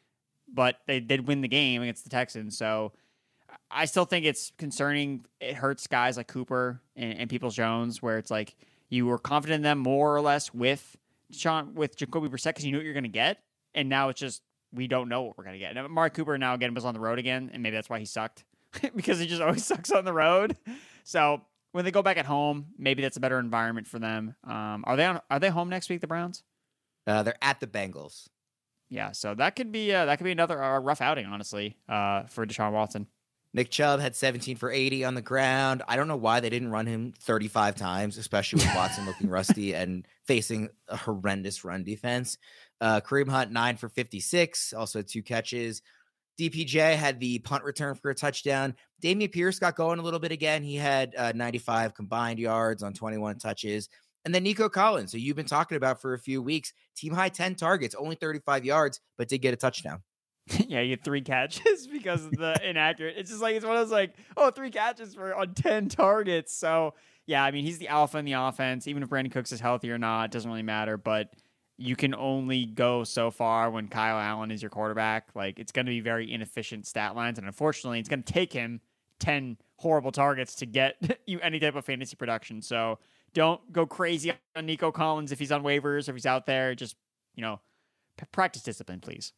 but they did win the game against the Texans. So I still think it's concerning. It hurts guys like Cooper and Peoples-Jones, where it's like you were confident in them more or less with Jacoby Brissett because you knew what you're going to get, and now it's just we don't know what we're going to get. And Amari Cooper now again was on the road again, and maybe that's why he sucked because he just always sucks on the road. So when they go back at home, maybe that's a better environment for them. Are they home next week, the Browns? They're at the Bengals. Yeah, so that could be another rough outing, honestly, for Deshaun Watson. Nick Chubb had 17 for 80 on the ground. I don't know why they didn't run him 35 times, especially with Watson looking rusty and facing a horrendous run defense. Kareem Hunt, 9 for 56, also had 2 catches. DPJ had the punt return for a touchdown. Dameon Pierce got going a little bit again. He had 95 combined yards on 21 touches. And then Nico Collins, who you've been talking about for a few weeks, team high 10 targets, only 35 yards, but did get a touchdown. Yeah, you had 3 catches because of the inaccurate. It's just like, it's one of those 3 catches on 10 targets. So, yeah, I mean, he's the alpha in the offense. Even if Brandon Cooks is healthy or not, it doesn't really matter. But you can only go so far when Kyle Allen is your quarterback. Like, it's going to be very inefficient stat lines. And unfortunately, it's going to take him 10 horrible targets to get you any type of fantasy production. So don't go crazy on Nico Collins if he's on waivers, if he's out there. Just, practice discipline, please.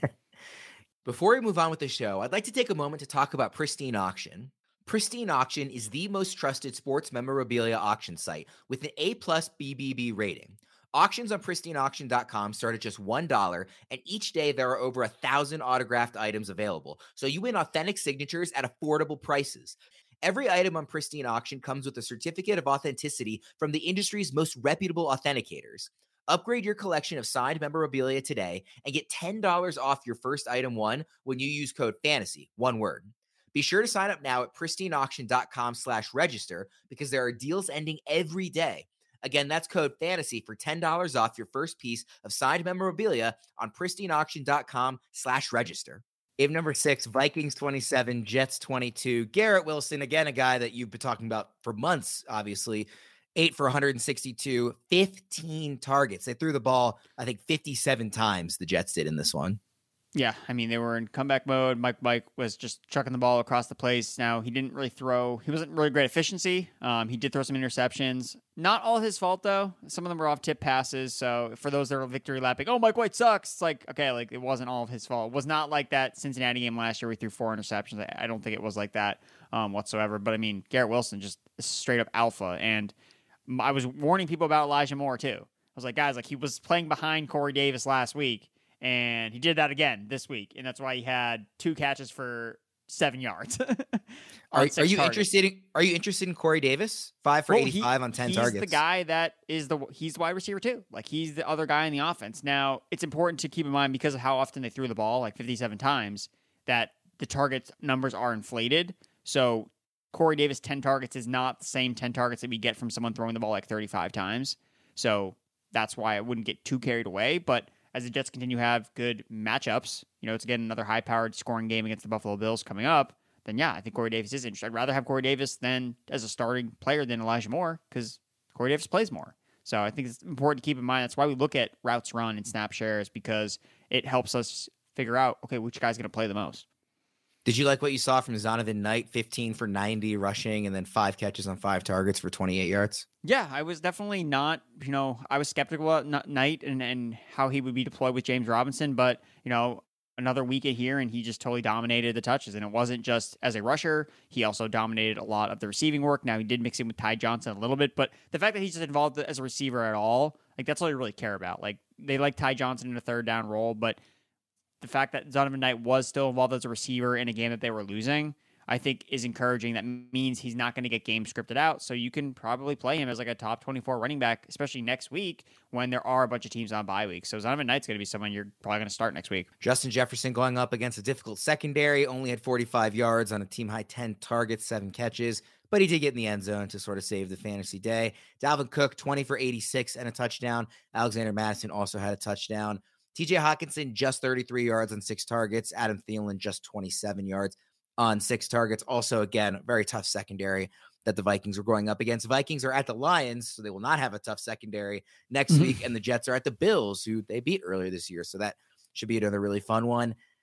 Before we move on with the show, I'd like to take a moment to talk about Pristine Auction. Pristine Auction is the most trusted sports memorabilia auction site with an A+ BBB rating. Auctions on pristineauction.com start at just $1, and each day there are over 1,000 autographed items available, so you win authentic signatures at affordable prices. Every item on Pristine Auction comes with a certificate of authenticity from the industry's most reputable authenticators. Upgrade your collection of signed memorabilia today and get $10 off your first item won when you use code FANTASY, one word. Be sure to sign up now at pristineauction.com/register because there are deals ending every day. Again, that's code FANTASY for $10 off your first piece of signed memorabilia on pristineauction.com/register. Game number 6, Vikings 27, Jets 22. Garrett Wilson, again, a guy that you've been talking about for months, obviously. 8 for 162, 15 targets. They threw the ball, I think, 57 times, the Jets did in this one. Yeah, I mean, they were in comeback mode. Mike was just chucking the ball across the place. Now, he didn't really throw. He wasn't really great efficiency. He did throw some interceptions. Not all his fault, though. Some of them were off tip passes. So for those that are victory lapping, oh, Mike White sucks. It's like, okay, it wasn't all of his fault. It was not like that Cincinnati game last year where he threw 4 interceptions. I don't think it was like that whatsoever. But, I mean, Garrett Wilson, just straight up alpha. And I was warning people about Elijah Moore, too. I was like, guys, he was playing behind Corey Davis last week. And he did that again this week, and that's why he had 2 catches for 7 yards. Are you interested in Corey Davis? 5 for 85 on 10 targets. He's the guy that is he's the wide receiver too. He's the other guy in the offense. Now, it's important to keep in mind because of how often they threw the ball, 57 times, that the target numbers are inflated. So Corey Davis 10 targets is not the same 10 targets that we get from someone throwing the ball 35 times. So that's why I wouldn't get too carried away, but as the Jets continue to have good matchups, it's again another high-powered scoring game against the Buffalo Bills coming up, then yeah, I think Corey Davis is interesting. I'd rather have Corey Davis than as a starting player than Elijah Moore because Corey Davis plays more. So I think it's important to keep in mind. That's why we look at routes run and snap shares because it helps us figure out, okay, which guy's going to play the most. Did you like what you saw from Zonovan Knight, 15 for 90 rushing and then 5 catches on 5 targets for 28 yards? Yeah, I was definitely not, I was skeptical about Knight and how he would be deployed with James Robinson, but, another week in here and he just totally dominated the touches. And it wasn't just as a rusher. He also dominated a lot of the receiving work. Now, he did mix in with Ty Johnson a little bit, but the fact that he's just involved as a receiver at all, that's all you really care about. They like Ty Johnson in a third down role, but the fact that Zonovan Knight was still involved as a receiver in a game that they were losing, I think is encouraging. That means he's not going to get game scripted out. So you can probably play him as a top 24 running back, especially next week when there are a bunch of teams on bye week. So Zonovan Knight's going to be someone you're probably going to start next week. Justin Jefferson going up against a difficult secondary, only had 45 yards on a team high 10 targets, 7 catches, but he did get in the end zone to sort of save the fantasy day. Dalvin Cook, 20 for 86 and a touchdown. Alexander Mattison also had a touchdown. TJ Hawkinson, just 33 yards on 6 targets. Adam Thielen, just 27 yards on 6 targets. Also, again, very tough secondary that the Vikings were going up against. Vikings are at the Lions, so they will not have a tough secondary next week. And the Jets are at the Bills, who they beat earlier this year. So that should be another really fun one.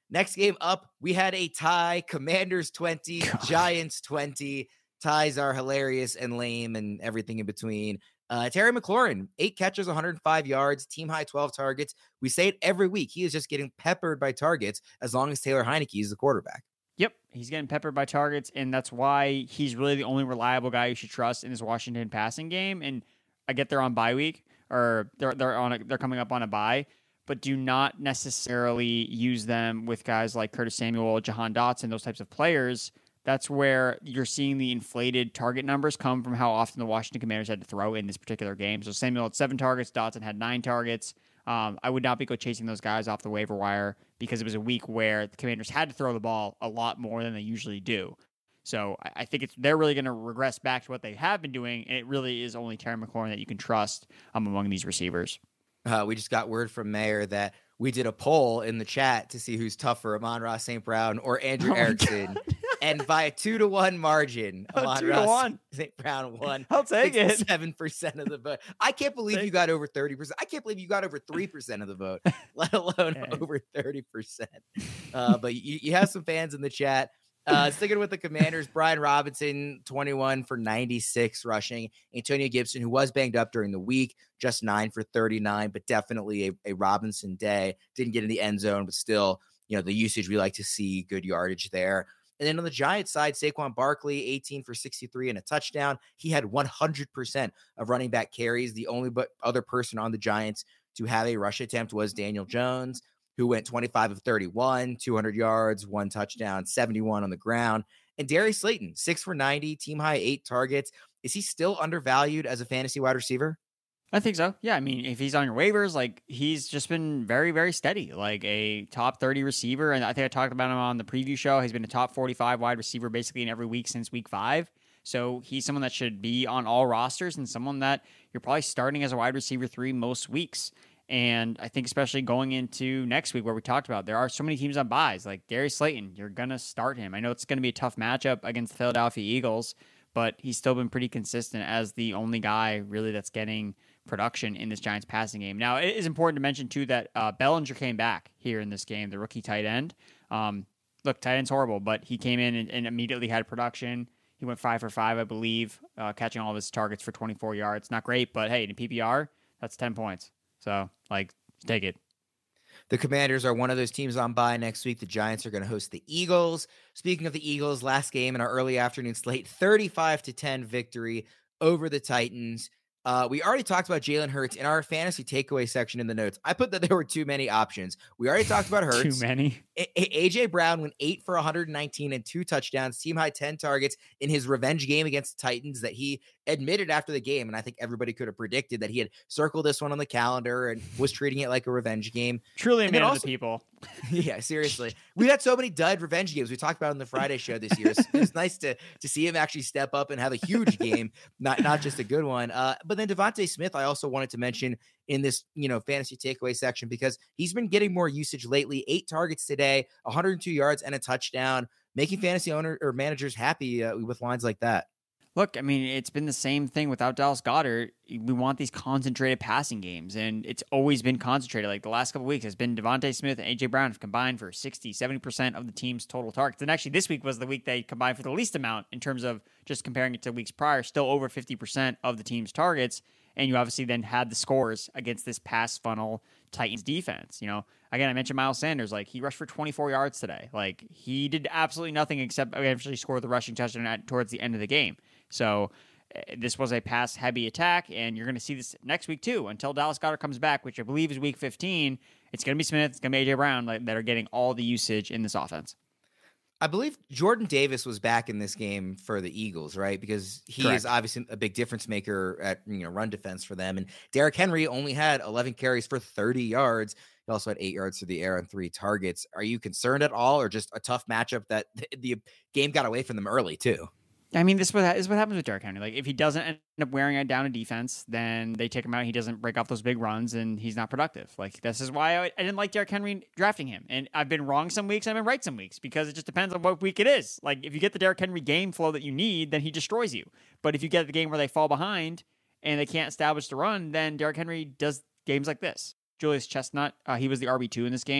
Next game up, we had a tie. Commanders 20, Giants 20. Ties are hilarious and lame and everything in between. Terry McLaurin, 8 catches, 105 yards, team high 12 targets. We say it every week. He is just getting peppered by targets as long as Taylor Heineke is the quarterback. Yep, he's getting peppered by targets, and that's why he's really the only reliable guy you should trust in this Washington passing game. And I get they're on bye week, or they're coming up on a bye, but do not necessarily use them with guys like Curtis Samuel, Jahan Dotson, those types of players. That's where you're seeing the inflated target numbers come from how often the Washington Commanders had to throw in this particular game. So Samuel had 7 targets, Dotson had 9 targets. I would not be chasing those guys off the waiver wire because it was a week where the Commanders had to throw the ball a lot more than they usually do. So I think they're really going to regress back to what they have been doing, and it really is only Terry McLaurin that you can trust among these receivers. We just got word from Mayor that we did a poll in the chat to see who's tougher, Amon-Ra St. Brown or Andrew Erickson. And by a 2-1 margin, Amon-Ra St. Brown won. I'll take it. 7% of the vote. I can't believe you got over 30%. I can't believe you got over 3% of the vote, let alone over 30%. But you have some fans in the chat. Sticking with the Commanders, Brian Robinson, 21 for 96 rushing. Antonio Gibson, who was banged up during the week, just 9 for 39, but definitely a Robinson day. Didn't get in the end zone, but still, the usage we like to see, good yardage there. And then on the Giants side, Saquon Barkley, 18 for 63 and a touchdown. He had 100% of running back carries. The only other person on the Giants to have a rush attempt was Daniel Jones, who went 25 of 31, 200 yards, 1 touchdown, 71 on the ground. And Darius Slayton, 6 for 90, team high 8 targets. Is he still undervalued as a fantasy wide receiver? I think so. Yeah, I mean, if he's on your waivers, he's just been very, very steady, like a top 30 receiver. And I think I talked about him on the preview show. He's been a top 45 wide receiver basically in every week since week 5. So he's someone that should be on all rosters and someone that you're probably starting as a wide receiver 3 most weeks. And I think especially going into next week where we talked about, there are so many teams on buys, like Darius Slayton, you're going to start him. I know it's going to be a tough matchup against the Philadelphia Eagles, but he's still been pretty consistent as the only guy really that's getting production in this Giants passing game. Now, it is important to mention, too, that Bellinger came back here in this game, the rookie tight end. Look, tight end's horrible, but he came in and immediately had production. He went 5 for 5, I believe, catching all of his targets for 24 yards. Not great, but hey, in PPR, that's 10 points. So, take it. The Commanders are one of those teams on bye next week. The Giants are going to host the Eagles. Speaking of the Eagles, last game in our early afternoon slate, 35-10 victory over the Titans. We already talked about Jalen Hurts in our fantasy takeaway section in the notes. I put that there were too many options. We already talked about Hurts. Too many. A.J. Brown went 8 for 119 and 2 touchdowns, team high 10 targets in his revenge game against the Titans that he admitted after the game. And I think everybody could have predicted that he had circled this one on the calendar and was treating it like a revenge game. Truly a man of the people. Yeah, seriously. We had so many dud revenge games. We talked about it on the Friday show this year. It's nice to see him actually step up and have a huge game, not just a good one. But then Devontae Smith, I also wanted to mention in this, fantasy takeaway section because he's been getting more usage lately. 8 targets today, 102 yards and a touchdown, making fantasy owner or managers happy with lines like that. Look, I mean, it's been the same thing without Dallas Goedert. We want these concentrated passing games, and it's always been concentrated. Like the last couple of weeks has been Devontae Smith and A.J. Brown have combined for 60-70% of the team's total targets. And actually, this week was the week they combined for the least amount in terms of just comparing it to weeks prior, still over 50% of the team's targets. And you obviously then had the scores against this pass funnel Titans defense. Again, I mentioned Miles Sanders. He rushed for 24 yards today. He did absolutely nothing except eventually score the rushing touchdown towards the end of the game. So this was a pass-heavy attack, and you're going to see this next week too until Dallas Goedert comes back, which I believe is week 15. It's going to be Smith, it's going to be A.J. Brown that are getting all the usage in this offense. I believe Jordan Davis was back in this game for the Eagles, right? Because he Correct. is obviously a big difference maker at run defense for them. And Derrick Henry only had 11 carries for 30 yards. He also had 8 yards through the air and 3 targets. Are you concerned at all, or just a tough matchup that the game got away from them early too? I mean, this is what happens with Derrick Henry. If he doesn't end up wearing it down a defense, then they take him out. He doesn't break off those big runs, and he's not productive. This is why I didn't like Derrick Henry drafting him. And I've been wrong some weeks, I've been right some weeks, because it just depends on what week it is. If you get the Derrick Henry game flow that you need, then he destroys you. But if you get the game where they fall behind and they can't establish the run, then Derrick Henry does games like this. Julius Chestnut, he was the RB2 in this game.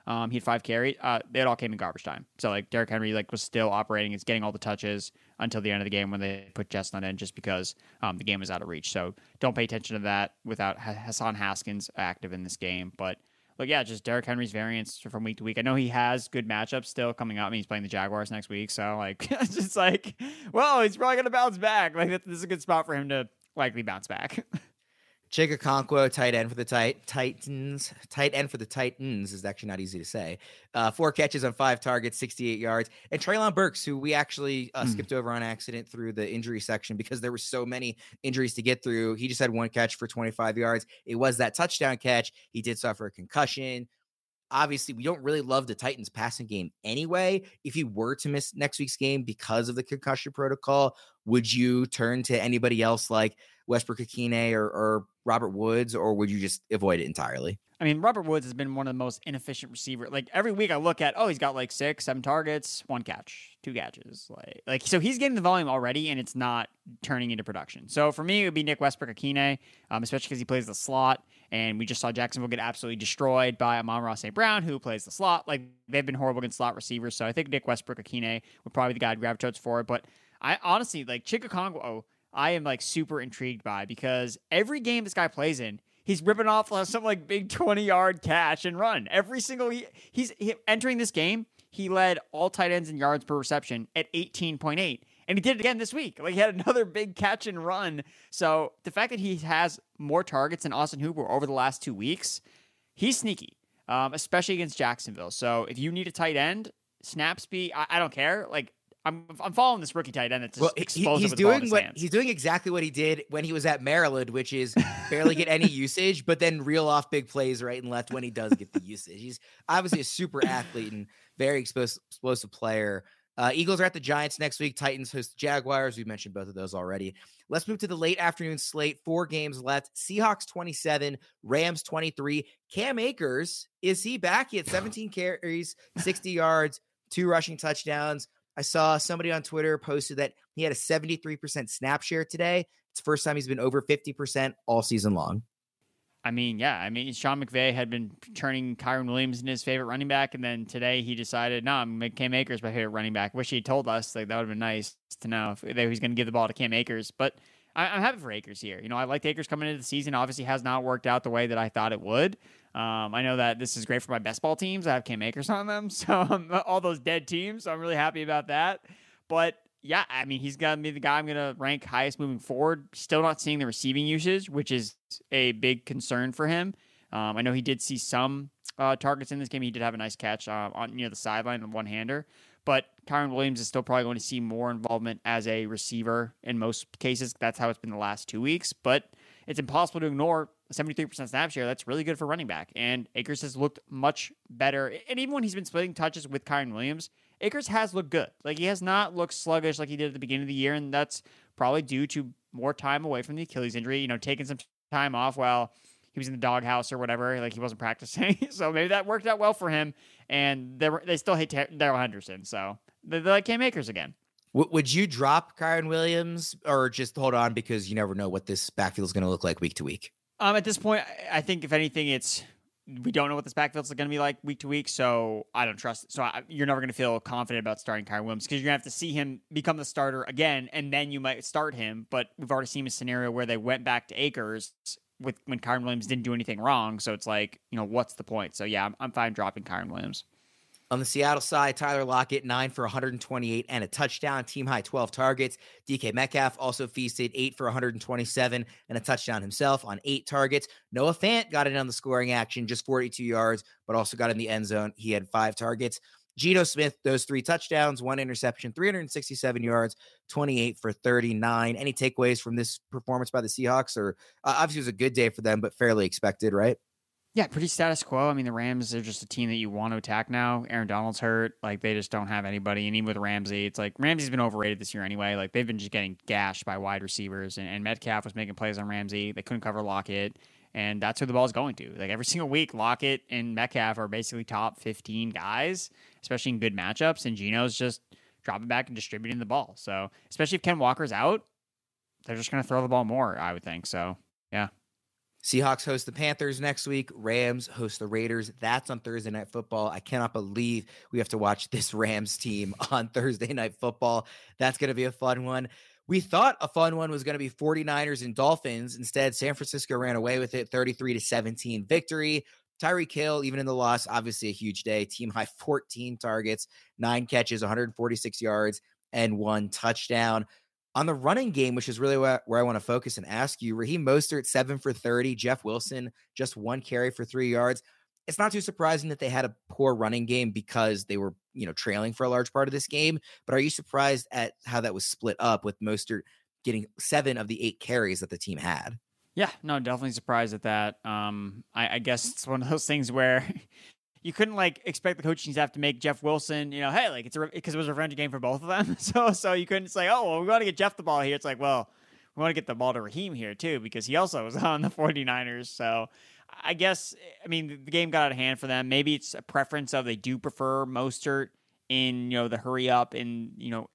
he had 5 carries. They all came in garbage time. So like Derrick Henry like was still operating, is getting all the touches until the end of the game when they put Chestnut in, just because the game was out of reach. So don't pay attention to that without Hassan Haskins active in this game. But yeah, just Derrick Henry's variance from week to week. I know he has good matchups still coming up. I mean, he's playing the Jaguars next week, so like it's just like, well, he's probably gonna bounce back. Like this is a good spot for him to likely bounce back. Chig Okonkwo, tight end for the Titans. Tight end for the Titans is actually not easy to say. 4 catches on 5 targets, 68 yards. And Treylon Burks, who we actually skipped over on accident through the injury section because there were so many injuries to get through. He just had 1 catch for 25 yards. It was that touchdown catch. He did suffer a concussion. Obviously, we don't really love the Titans passing game anyway. If he were to miss next week's game because of the concussion protocol, would you turn to anybody else like Westbrook-Ikhine or Robert Woods, or would you just avoid it entirely? I mean, Robert Woods has been one of the most inefficient receivers. Like every week I look at, he's got like 6, 7 targets, 1 catch, 2 catches. Like so he's getting the volume already and it's not turning into production. So for me, it would be Nick Westbrook-Ikhine, especially because he plays the slot. And we just saw Jacksonville get absolutely destroyed by Amon-Ra St. Brown, who plays the slot. Like they've been horrible against slot receivers. So I think Nick Westbrook-Ikhine would probably be the guy to grab totes for it. But I honestly like Chig Okonkwo, I am like super intrigued by, because every game this guy plays in, he's ripping off some like big 20-yard catch and run. Every single he's entering this game, he led all tight ends in yards per reception at 18.8. And he did it again this week. Like he had another big catch and run. So the fact that he has more targets than Austin Hooper over the last 2 weeks, he's sneaky, especially against Jacksonville. So if you need a tight end, snap speed, I don't care. Like I'm following this rookie tight end that's just explosive. He's doing exactly what he did when he was at Maryland, which is barely get any usage, but then reel off big plays right and left when he does get the usage. He's obviously a super athlete and very explosive player. Eagles are at the Giants next week. Titans host the Jaguars. We mentioned both of those already. Let's move to the late afternoon slate. 4 games left. Seahawks 27, Rams 23. Cam Akers, is he back? He had 17 carries, 60 yards, 2 rushing touchdowns. I saw somebody on Twitter posted that he had a 73% snap share today. It's the first time he's been over 50% all season long. I mean, yeah. I mean, Sean McVay had been turning Kyren Williams into his favorite running back, and then today he decided, no, I'm going to make Cam Akers my favorite running back. Wish he had told us. Like, that would have been nice to know if he was going to give the ball to Cam Akers. But I'm happy for Akers here. You know, I liked Akers coming into the season. Obviously has not worked out the way that I thought it would. I know that this is great for my best ball teams. I have Cam Akers on them. So all those dead teams. So I'm really happy about that. But yeah, I mean, he's going to be the guy I'm going to rank highest moving forward. Still not seeing the receiving usage, which is a big concern for him. I know he did see some targets in this game. He did have a nice catch on the sideline, a one-hander. But Kyren Williams is still probably going to see more involvement as a receiver in most cases. That's how it's been the last 2 weeks. But it's impossible to ignore a 73% snap share. That's really good for running back. And Akers has looked much better. And even when he's been splitting touches with Kyren Williams, Akers has looked good. Like, he has not looked sluggish like he did at the beginning of the year, and that's probably due to more time away from the Achilles injury, taking some time off while he was in the doghouse or whatever, like he wasn't practicing. So maybe that worked out well for him, and they still hate Darrell Henderson, so they like Cam Akers again. Would you drop Kyren Williams or just hold on because you never know what this backfield is going to look like week to week? At this point, I think if anything, we don't know what this backfield is going to be like week to week, so I don't trust it. So you're never going to feel confident about starting Kyren Williams because you're going to have to see him become the starter again, and then you might start him. But we've already seen a scenario where they went back to Akers when Kyren Williams didn't do anything wrong. So it's like, what's the point? So yeah, I'm fine dropping Kyren Williams. On the Seattle side, Tyler Lockett, 9 for 128 and a touchdown, team high 12 targets. DK Metcalf also feasted 8 for 127 and a touchdown himself on 8 targets. Noah Fant got in on the scoring action, just 42 yards, but also got in the end zone. He had 5 targets. Geno Smith, those 3 touchdowns, 1 interception, 367 yards, 28 for 39. Any takeaways from this performance by the Seahawks? Or obviously it was a good day for them, but fairly expected, right? Yeah, pretty status quo. I mean, the Rams are just a team that you want to attack now. Aaron Donald's hurt. Like, they just don't have anybody. And even with Ramsey, it's like Ramsey's been overrated this year anyway. Like, they've been just getting gashed by wide receivers. And Metcalf was making plays on Ramsey. They couldn't cover Lockett. And that's who the ball's going to. Like, every single week, Lockett and Metcalf are basically top 15 guys, especially in good matchups. And Geno's just dropping back and distributing the ball. So, especially if Ken Walker's out, they're just going to throw the ball more, I would think. So, yeah. Seahawks host the Panthers next week. Rams host the Raiders. That's on Thursday Night Football. I cannot believe we have to watch this Rams team on Thursday Night Football. That's going to be a fun one. We thought a fun one was going to be 49ers and Dolphins. Instead, San Francisco ran away with it, 33-17 victory. Tyreek Hill, even in the loss, obviously a huge day. Team high 14 targets, 9 catches, 146 yards, and 1 touchdown. On the running game, which is really where I want to focus and ask you, Raheem Mostert, 7 for 30. Jeff Wilson, just 1 carry for 3 yards. It's not too surprising that they had a poor running game because they were, trailing for a large part of this game. But are you surprised at how that was split up with Mostert getting 7 of the 8 carries that the team had? Yeah, no, definitely surprised at that. I guess it's one of those things where you couldn't expect the coaching staff to make Jeff Wilson, hey, because it was a revenge game for both of them. So you couldn't say, oh, well, we want to get Jeff the ball here. It's like, well, we want to get the ball to Raheem here too, because he also was on the 49ers. So I guess, the game got out of hand for them. Maybe it's a preference of they do prefer Mostert in, the hurry up and,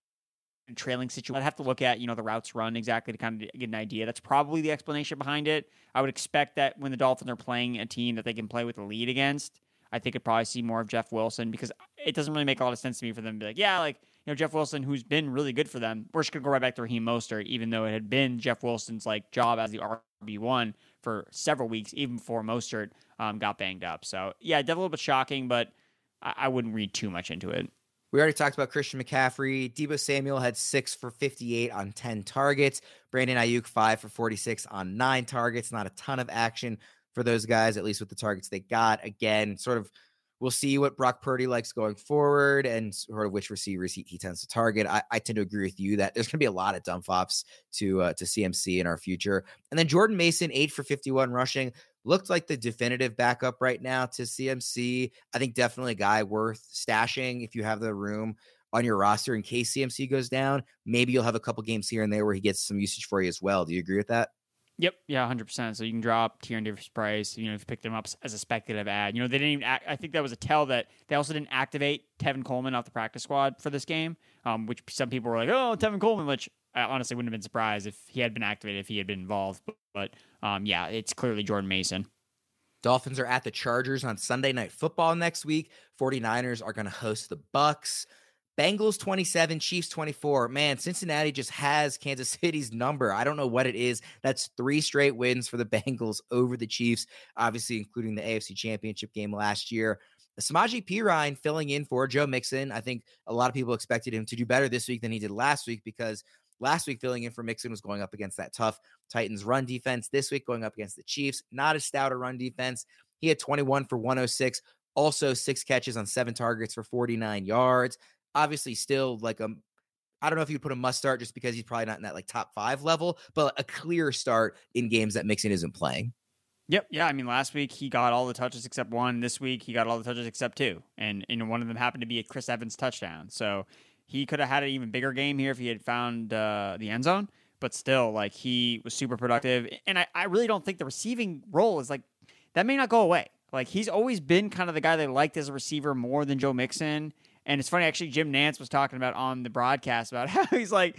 trailing situation. I'd have to look at, the routes run exactly to kind of get an idea. That's probably the explanation behind it. I would expect that when the Dolphins are playing a team that they can play with a lead against, I think I'd probably see more of Jeff Wilson, because it doesn't really make a lot of sense to me for them to be like, Jeff Wilson, who's been really good for them, we're just going to go right back to Raheem Mostert, even though it had been Jeff Wilson's job as the RB1 for several weeks, even before Mostert got banged up. So yeah, definitely a little bit shocking, but I wouldn't read too much into it. We already talked about Christian McCaffrey. Deebo Samuel had 6 for 58 on 10 targets. Brandon Ayuk, 5 for 46 on 9 targets. Not a ton of action for those guys, at least with the targets they got. Again, we'll see what Brock Purdy likes going forward and sort of which receivers he tends to target. I tend to agree with you that there's going to be a lot of dump offs to CMC in our future. And then Jordan Mason, 8 for 51 rushing. Looked like the definitive backup right now to CMC. I think definitely a guy worth stashing if you have the room on your roster in case CMC goes down. Maybe you'll have a couple games here and there where he gets some usage for you as well. Do you agree with that? Yep. Yeah, 100%. So you can drop Tyrion Davis-Price, if you pick them up as a speculative ad. They didn't even I think that was a tell that they also didn't activate Tevin Coleman off the practice squad for this game, which some people were like, oh, Tevin Coleman, which I honestly wouldn't have been surprised if he had been activated, if he had been involved. But yeah, it's clearly Jordan Mason. Dolphins are at the Chargers on Sunday Night Football next week. 49ers are going to host the Bucks. Bengals 27, Chiefs 24. Man, Cincinnati just has Kansas City's number. I don't know what it is. That's 3 straight wins for the Bengals over the Chiefs, obviously including the AFC Championship game last year. Samaje Perine filling in for Joe Mixon. I think a lot of people expected him to do better this week than he did last week, because last week filling in for Mixon was going up against that tough Titans run defense. This week going up against the Chiefs, not as stout a run defense. He had 21 for 106, also 6 catches on 7 targets for 49 yards. Obviously still I don't know if you'd put a must start just because he's probably not in that top 5 level, but a clear start in games that Mixon isn't playing. Yep. Yeah. Last week he got all the touches except 1. This week he got all the touches except 2. And one of them happened to be a Chris Evans touchdown. So he could have had an even bigger game here if he had found the end zone, but still he was super productive. And I really don't think the receiving role is that may not go away. He's always been kind of the guy they liked as a receiver more than Joe Mixon. And it's funny, actually, Jim Nantz was talking about on the broadcast about how he's when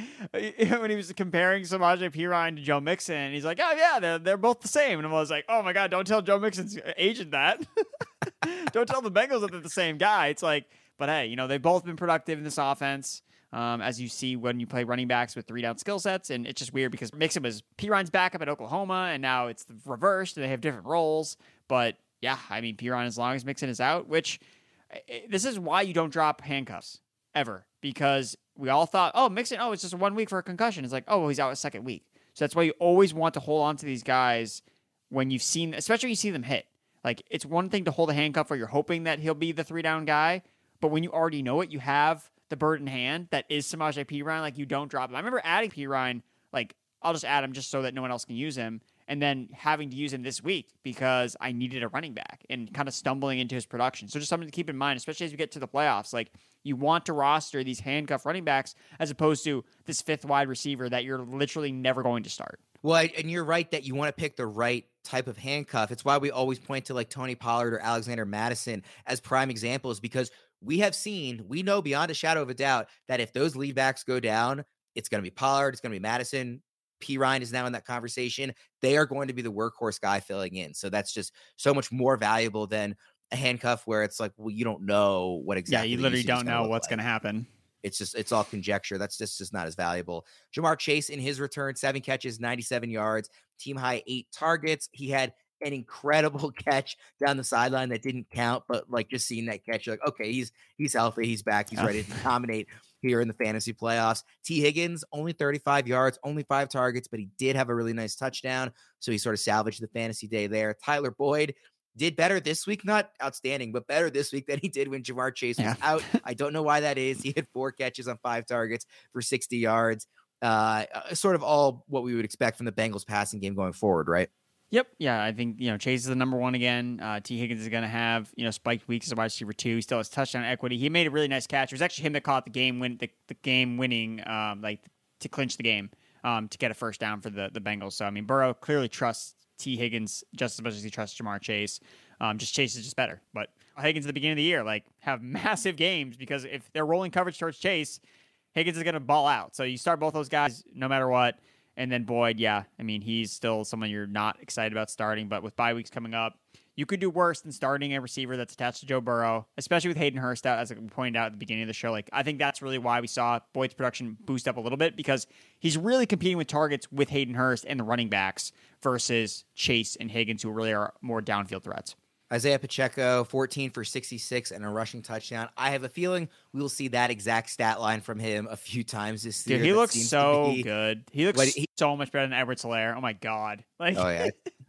he was comparing Samaje Perine to Joe Mixon, he's like, oh, yeah, they're both the same. And I was like, oh, my God, don't tell Joe Mixon's agent that. Don't tell the Bengals that they're the same guy. It's but hey, they've both been productive in this offense, as you see when you play running backs with 3-down skill sets. And it's just weird because Mixon was Perine's backup at Oklahoma, and now it's the reverse, and they have different roles. But yeah, Perine, as long as Mixon is out, which this is why you don't drop handcuffs ever, because we all thought, oh, Mixon, it's just 1 week for a concussion. It's he's out a second week. So that's why you always want to hold on to these guys when you've seen, especially when you see them hit. It's one thing to hold a handcuff where you're hoping that he'll be the 3-down guy, but when you already know it, you have the bird in hand that is Samaje Perine, you don't drop him. I remember adding Perine, I'll just add him just so that no one else can use him, and then having to use him this week because I needed a running back and kind of stumbling into his production. So just something to keep in mind, especially as we get to the playoffs. You want to roster these handcuff running backs as opposed to this 5th wide receiver that you're literally never going to start. Well, and you're right that you want to pick the right type of handcuff. It's why we always point to Tony Pollard or Alexander Mattison as prime examples, because we know beyond a shadow of a doubt that if those lead backs go down, it's going to be Pollard, it's going to be Madison. P. Ryan is now in that conversation. They are going to be the workhorse guy filling in. So that's just so much more valuable than a handcuff where it's like, well, you don't know what exactly. Yeah, you literally don't know what's going to happen. It's all conjecture. That's just not as valuable. Ja'Marr Chase in his return, 7 catches, 97 yards, team high 8 targets. He had an incredible catch down the sideline that didn't count, but like just seeing that catch, you're like, okay, he's healthy, he's back, he's ready to dominate here in the fantasy playoffs. T. Higgins, only 35 yards, only 5 targets, but he did have a really nice touchdown, so he sort of salvaged the fantasy day there. Tyler Boyd did better this week, not outstanding, but better this week than he did when Ja'Marr Chase was out. I don't know why that is. He had 4 catches on 5 targets for 60 yards. Sort of all what we would expect from the Bengals passing game going forward, right? Yep. Yeah, I think, Chase is the number 1 again. T. Higgins is going to have, spiked weeks as a wide receiver 2. He still has touchdown equity. He made a really nice catch. It was actually him that caught the game winning, to clinch the game, to get a first down for the Bengals. So, I mean, Burrow clearly trusts T. Higgins just as much as he trusts Ja'Marr Chase. Just Chase is just better. But Higgins at the beginning of the year, have massive games because if they're rolling coverage towards Chase, Higgins is going to ball out. So you start both those guys no matter what. And then Boyd, yeah, I mean, he's still someone you're not excited about starting. But with bye weeks coming up, you could do worse than starting a receiver that's attached to Joe Burrow, especially with Hayden Hurst out, as I pointed out at the beginning of the show. I think that's really why we saw Boyd's production boost up a little bit, because he's really competing with targets with Hayden Hurst and the running backs versus Chase and Higgins, who really are more downfield threats. Isaiah Pacheco, 14 for 66 and a rushing touchdown. I have a feeling we will see that exact stat line from him a few times this year. Dude, he looks so good. He looks so much better than Edwards-Helaire. Oh my God. Oh yeah.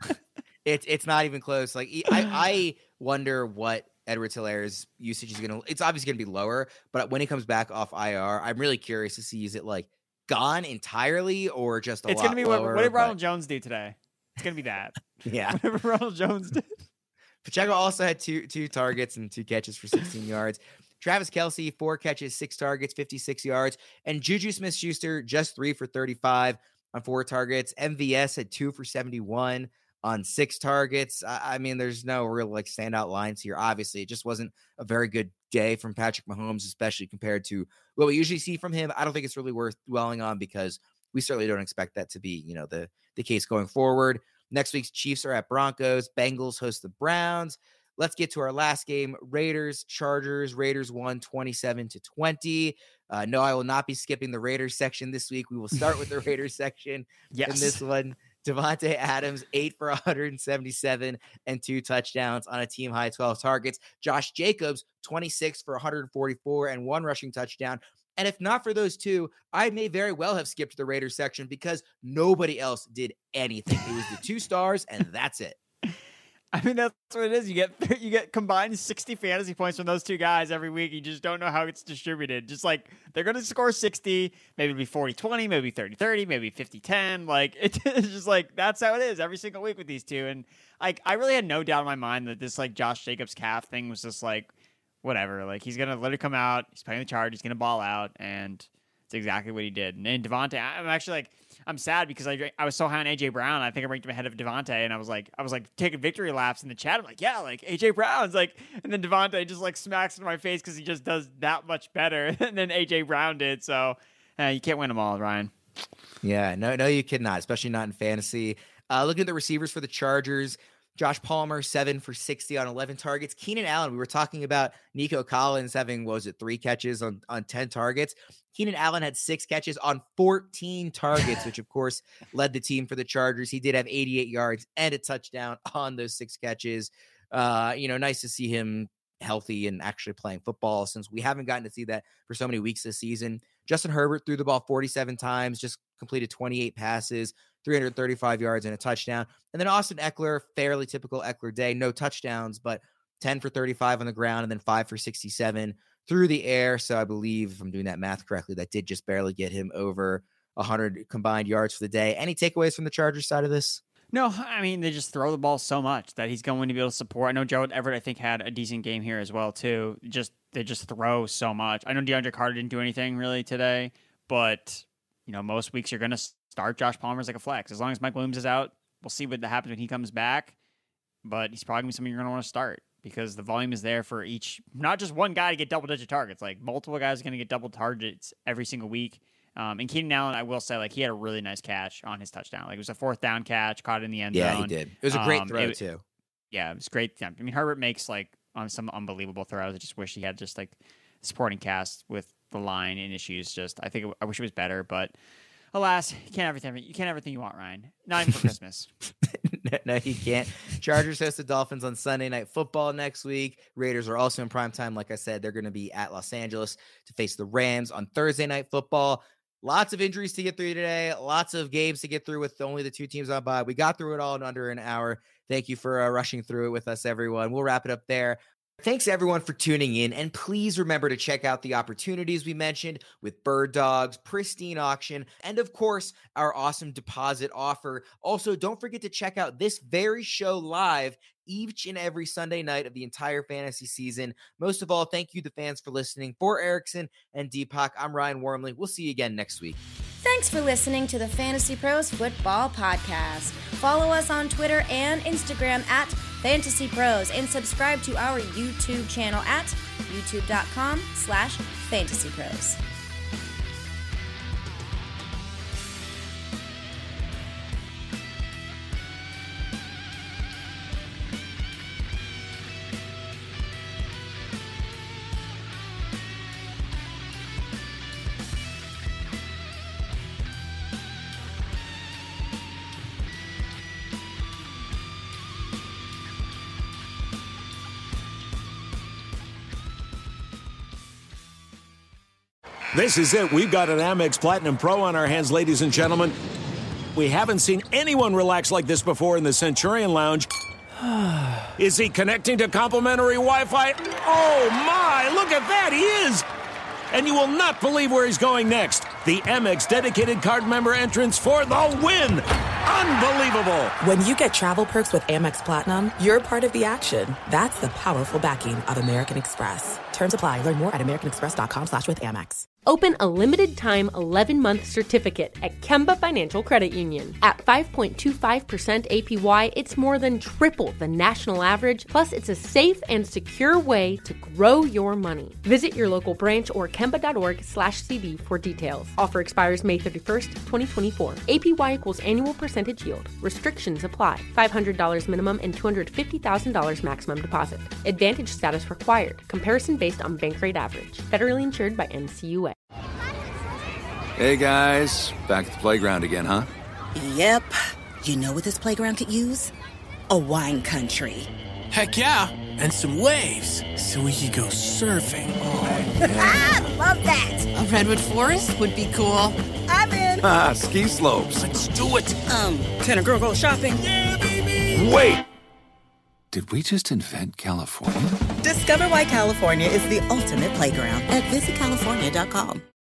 It's not even close. I wonder what Edwards-Helaire's usage is going to, it's obviously going to be lower, but when he comes back off IR, I'm really curious to see, is it gone entirely or just it's lot gonna be lower? What did Ronald Jones do today? It's going to be that. Yeah. Whatever Ronald Jones did. Pacheco also had two targets and 2 catches for 16 yards. Travis Kelce, 4 catches, 6 targets, 56 yards. And Juju Smith-Schuster, just 3 for 35 on 4 targets. MVS had 2 for 71 on 6 targets. I mean, there's no real standout lines here. Obviously, it just wasn't a very good day from Patrick Mahomes, especially compared to what we usually see from him. I don't think it's really worth dwelling on because we certainly don't expect that to be, the case going forward. Next week's Chiefs are at Broncos. Bengals host the Browns. Let's get to our last game. Raiders, Chargers. Raiders won 27-20. No, I will not be skipping the Raiders section this week. We will start with the Raiders section in this one. Devontae Adams, 8 for 177 and 2 touchdowns on a team high 12 targets. Josh Jacobs, 26 for 144 and 1 rushing touchdown. And if not for those 2, I may very well have skipped the Raiders section because nobody else did anything. It was the 2 stars, and that's it. I mean, that's what it is. You get combined 60 fantasy points from those 2 guys every week. You just don't know how it's distributed. Just they're going to score 60, maybe it'll be 40-20, maybe 30-30, maybe 50-10. It's just that's how it is every single week with these 2. And I really had no doubt in my mind that this Josh Jacobs calf thing was just whatever. He's going to let it come out. He's playing the charge. He's going to ball out. And it's exactly what he did. And then Devontae, I'm actually I'm sad because I was so high on AJ Brown. I think I ranked him ahead of Devontae, and I was taking victory laps in the chat. I'm AJ Brown's and then Devontae just smacks in my face because he just does that much better than AJ Brown did. So you can't win them all, Ryan. Yeah, no, you cannot, especially not in fantasy. Looking at the receivers for the Chargers, Josh Palmer, 7 for 60 on 11 targets. Keenan Allen, we were talking about Nico Collins having, 3 catches on 10 targets. Keenan Allen had 6 catches on 14 targets, which of course led the team for the Chargers. He did have 88 yards and a touchdown on those 6 catches. Nice to see him healthy and actually playing football, since we haven't gotten to see that for so many weeks this season. Justin Herbert threw the ball 47 times, just completed 28 passes, 335 yards and a touchdown. And then Austin Eckler, fairly typical Eckler day, no touchdowns, but 10 for 35 on the ground and then 5 for 67 through the air. So I believe, if I'm doing that math correctly, that did just barely get him over 100 combined yards for the day. Any takeaways from the Chargers side of this? No, I mean, they just throw the ball so much that he's going to be able to support. I know Gerald Everett, I think, had a decent game here as well, too. They just throw so much. I know DeAndre Carter didn't do anything really today, but, most weeks you're going to start Josh Palmer as a flex. As long as Mike Williams is out, we'll see what happens when he comes back, but he's probably going to be something you're going to want to start because the volume is there for not just one guy to get double-digit targets. Multiple guys are going to get double targets every single week, And Keenan Allen, I will say, like, he had a really nice catch on his touchdown. Like, it was a 4th down catch, caught it in the end zone. Yeah, he did. It was a great throw too. Yeah, it was great. I mean, Herbert makes like on some unbelievable throws. I just wish he had just like supporting cast with the line and issues. I wish it was better, but alas, you can't have everything you want, Ryan. Not even for Christmas. No, you can't. Chargers host the Dolphins on Sunday Night Football next week. Raiders are also in primetime. Like I said, they're going to be at Los Angeles to face the Rams on Thursday Night Football. Lots of injuries to get through today. Lots of games to get through with only the 2 teams on bye. We got through it all in under an hour. Thank you for rushing through it with us, everyone. We'll wrap it up there. Thanks, everyone, for tuning in. And please remember to check out the opportunities we mentioned with Bird Dogs, Pristine Auction, and, of course, our awesome deposit offer. Also, don't forget to check out this very show live each and every Sunday night of the entire fantasy season. Most of all, thank you, the fans, for listening. For Erickson and Deepak, I'm Ryan Wormley. We'll see you again next week. Thanks for listening to the Fantasy Pros Football Podcast. Follow us on Twitter and Instagram at Fantasy Pros and subscribe to our YouTube channel at youtube.com/fantasypros. This is it. We've got an Amex Platinum Pro on our hands, ladies and gentlemen. We haven't seen anyone relax like this before in the Centurion Lounge. Is he connecting to complimentary Wi-Fi? Oh, my! Look at that! He is! And you will not believe where he's going next. The Amex dedicated card member entrance for the win! Unbelievable! When you get travel perks with Amex Platinum, you're part of the action. That's the powerful backing of American Express. Terms apply. Learn more at americanexpress.com/withAmex. Open a limited-time 11-month certificate at Kemba Financial Credit Union. At 5.25% APY, it's more than triple the national average, plus it's a safe and secure way to grow your money. Visit your local branch or kemba.org/CD for details. Offer expires May 31st, 2024. APY equals annual percentage yield. Restrictions apply. $500 minimum and $250,000 maximum deposit. Advantage status required. Comparison based on bank rate average. Federally insured by NCUA. Hey guys, back at the playground again, huh? Yep. You know what this playground could use? A wine country. Heck yeah, and some waves so we could go surfing. Oh, yeah. Love that. A redwood forest would be cool. I'm in. Ski slopes. Let's do it. Can a girl go shopping? Yeah, baby. Wait. Did we just invent California? Discover why California is the ultimate playground at visitcalifornia.com.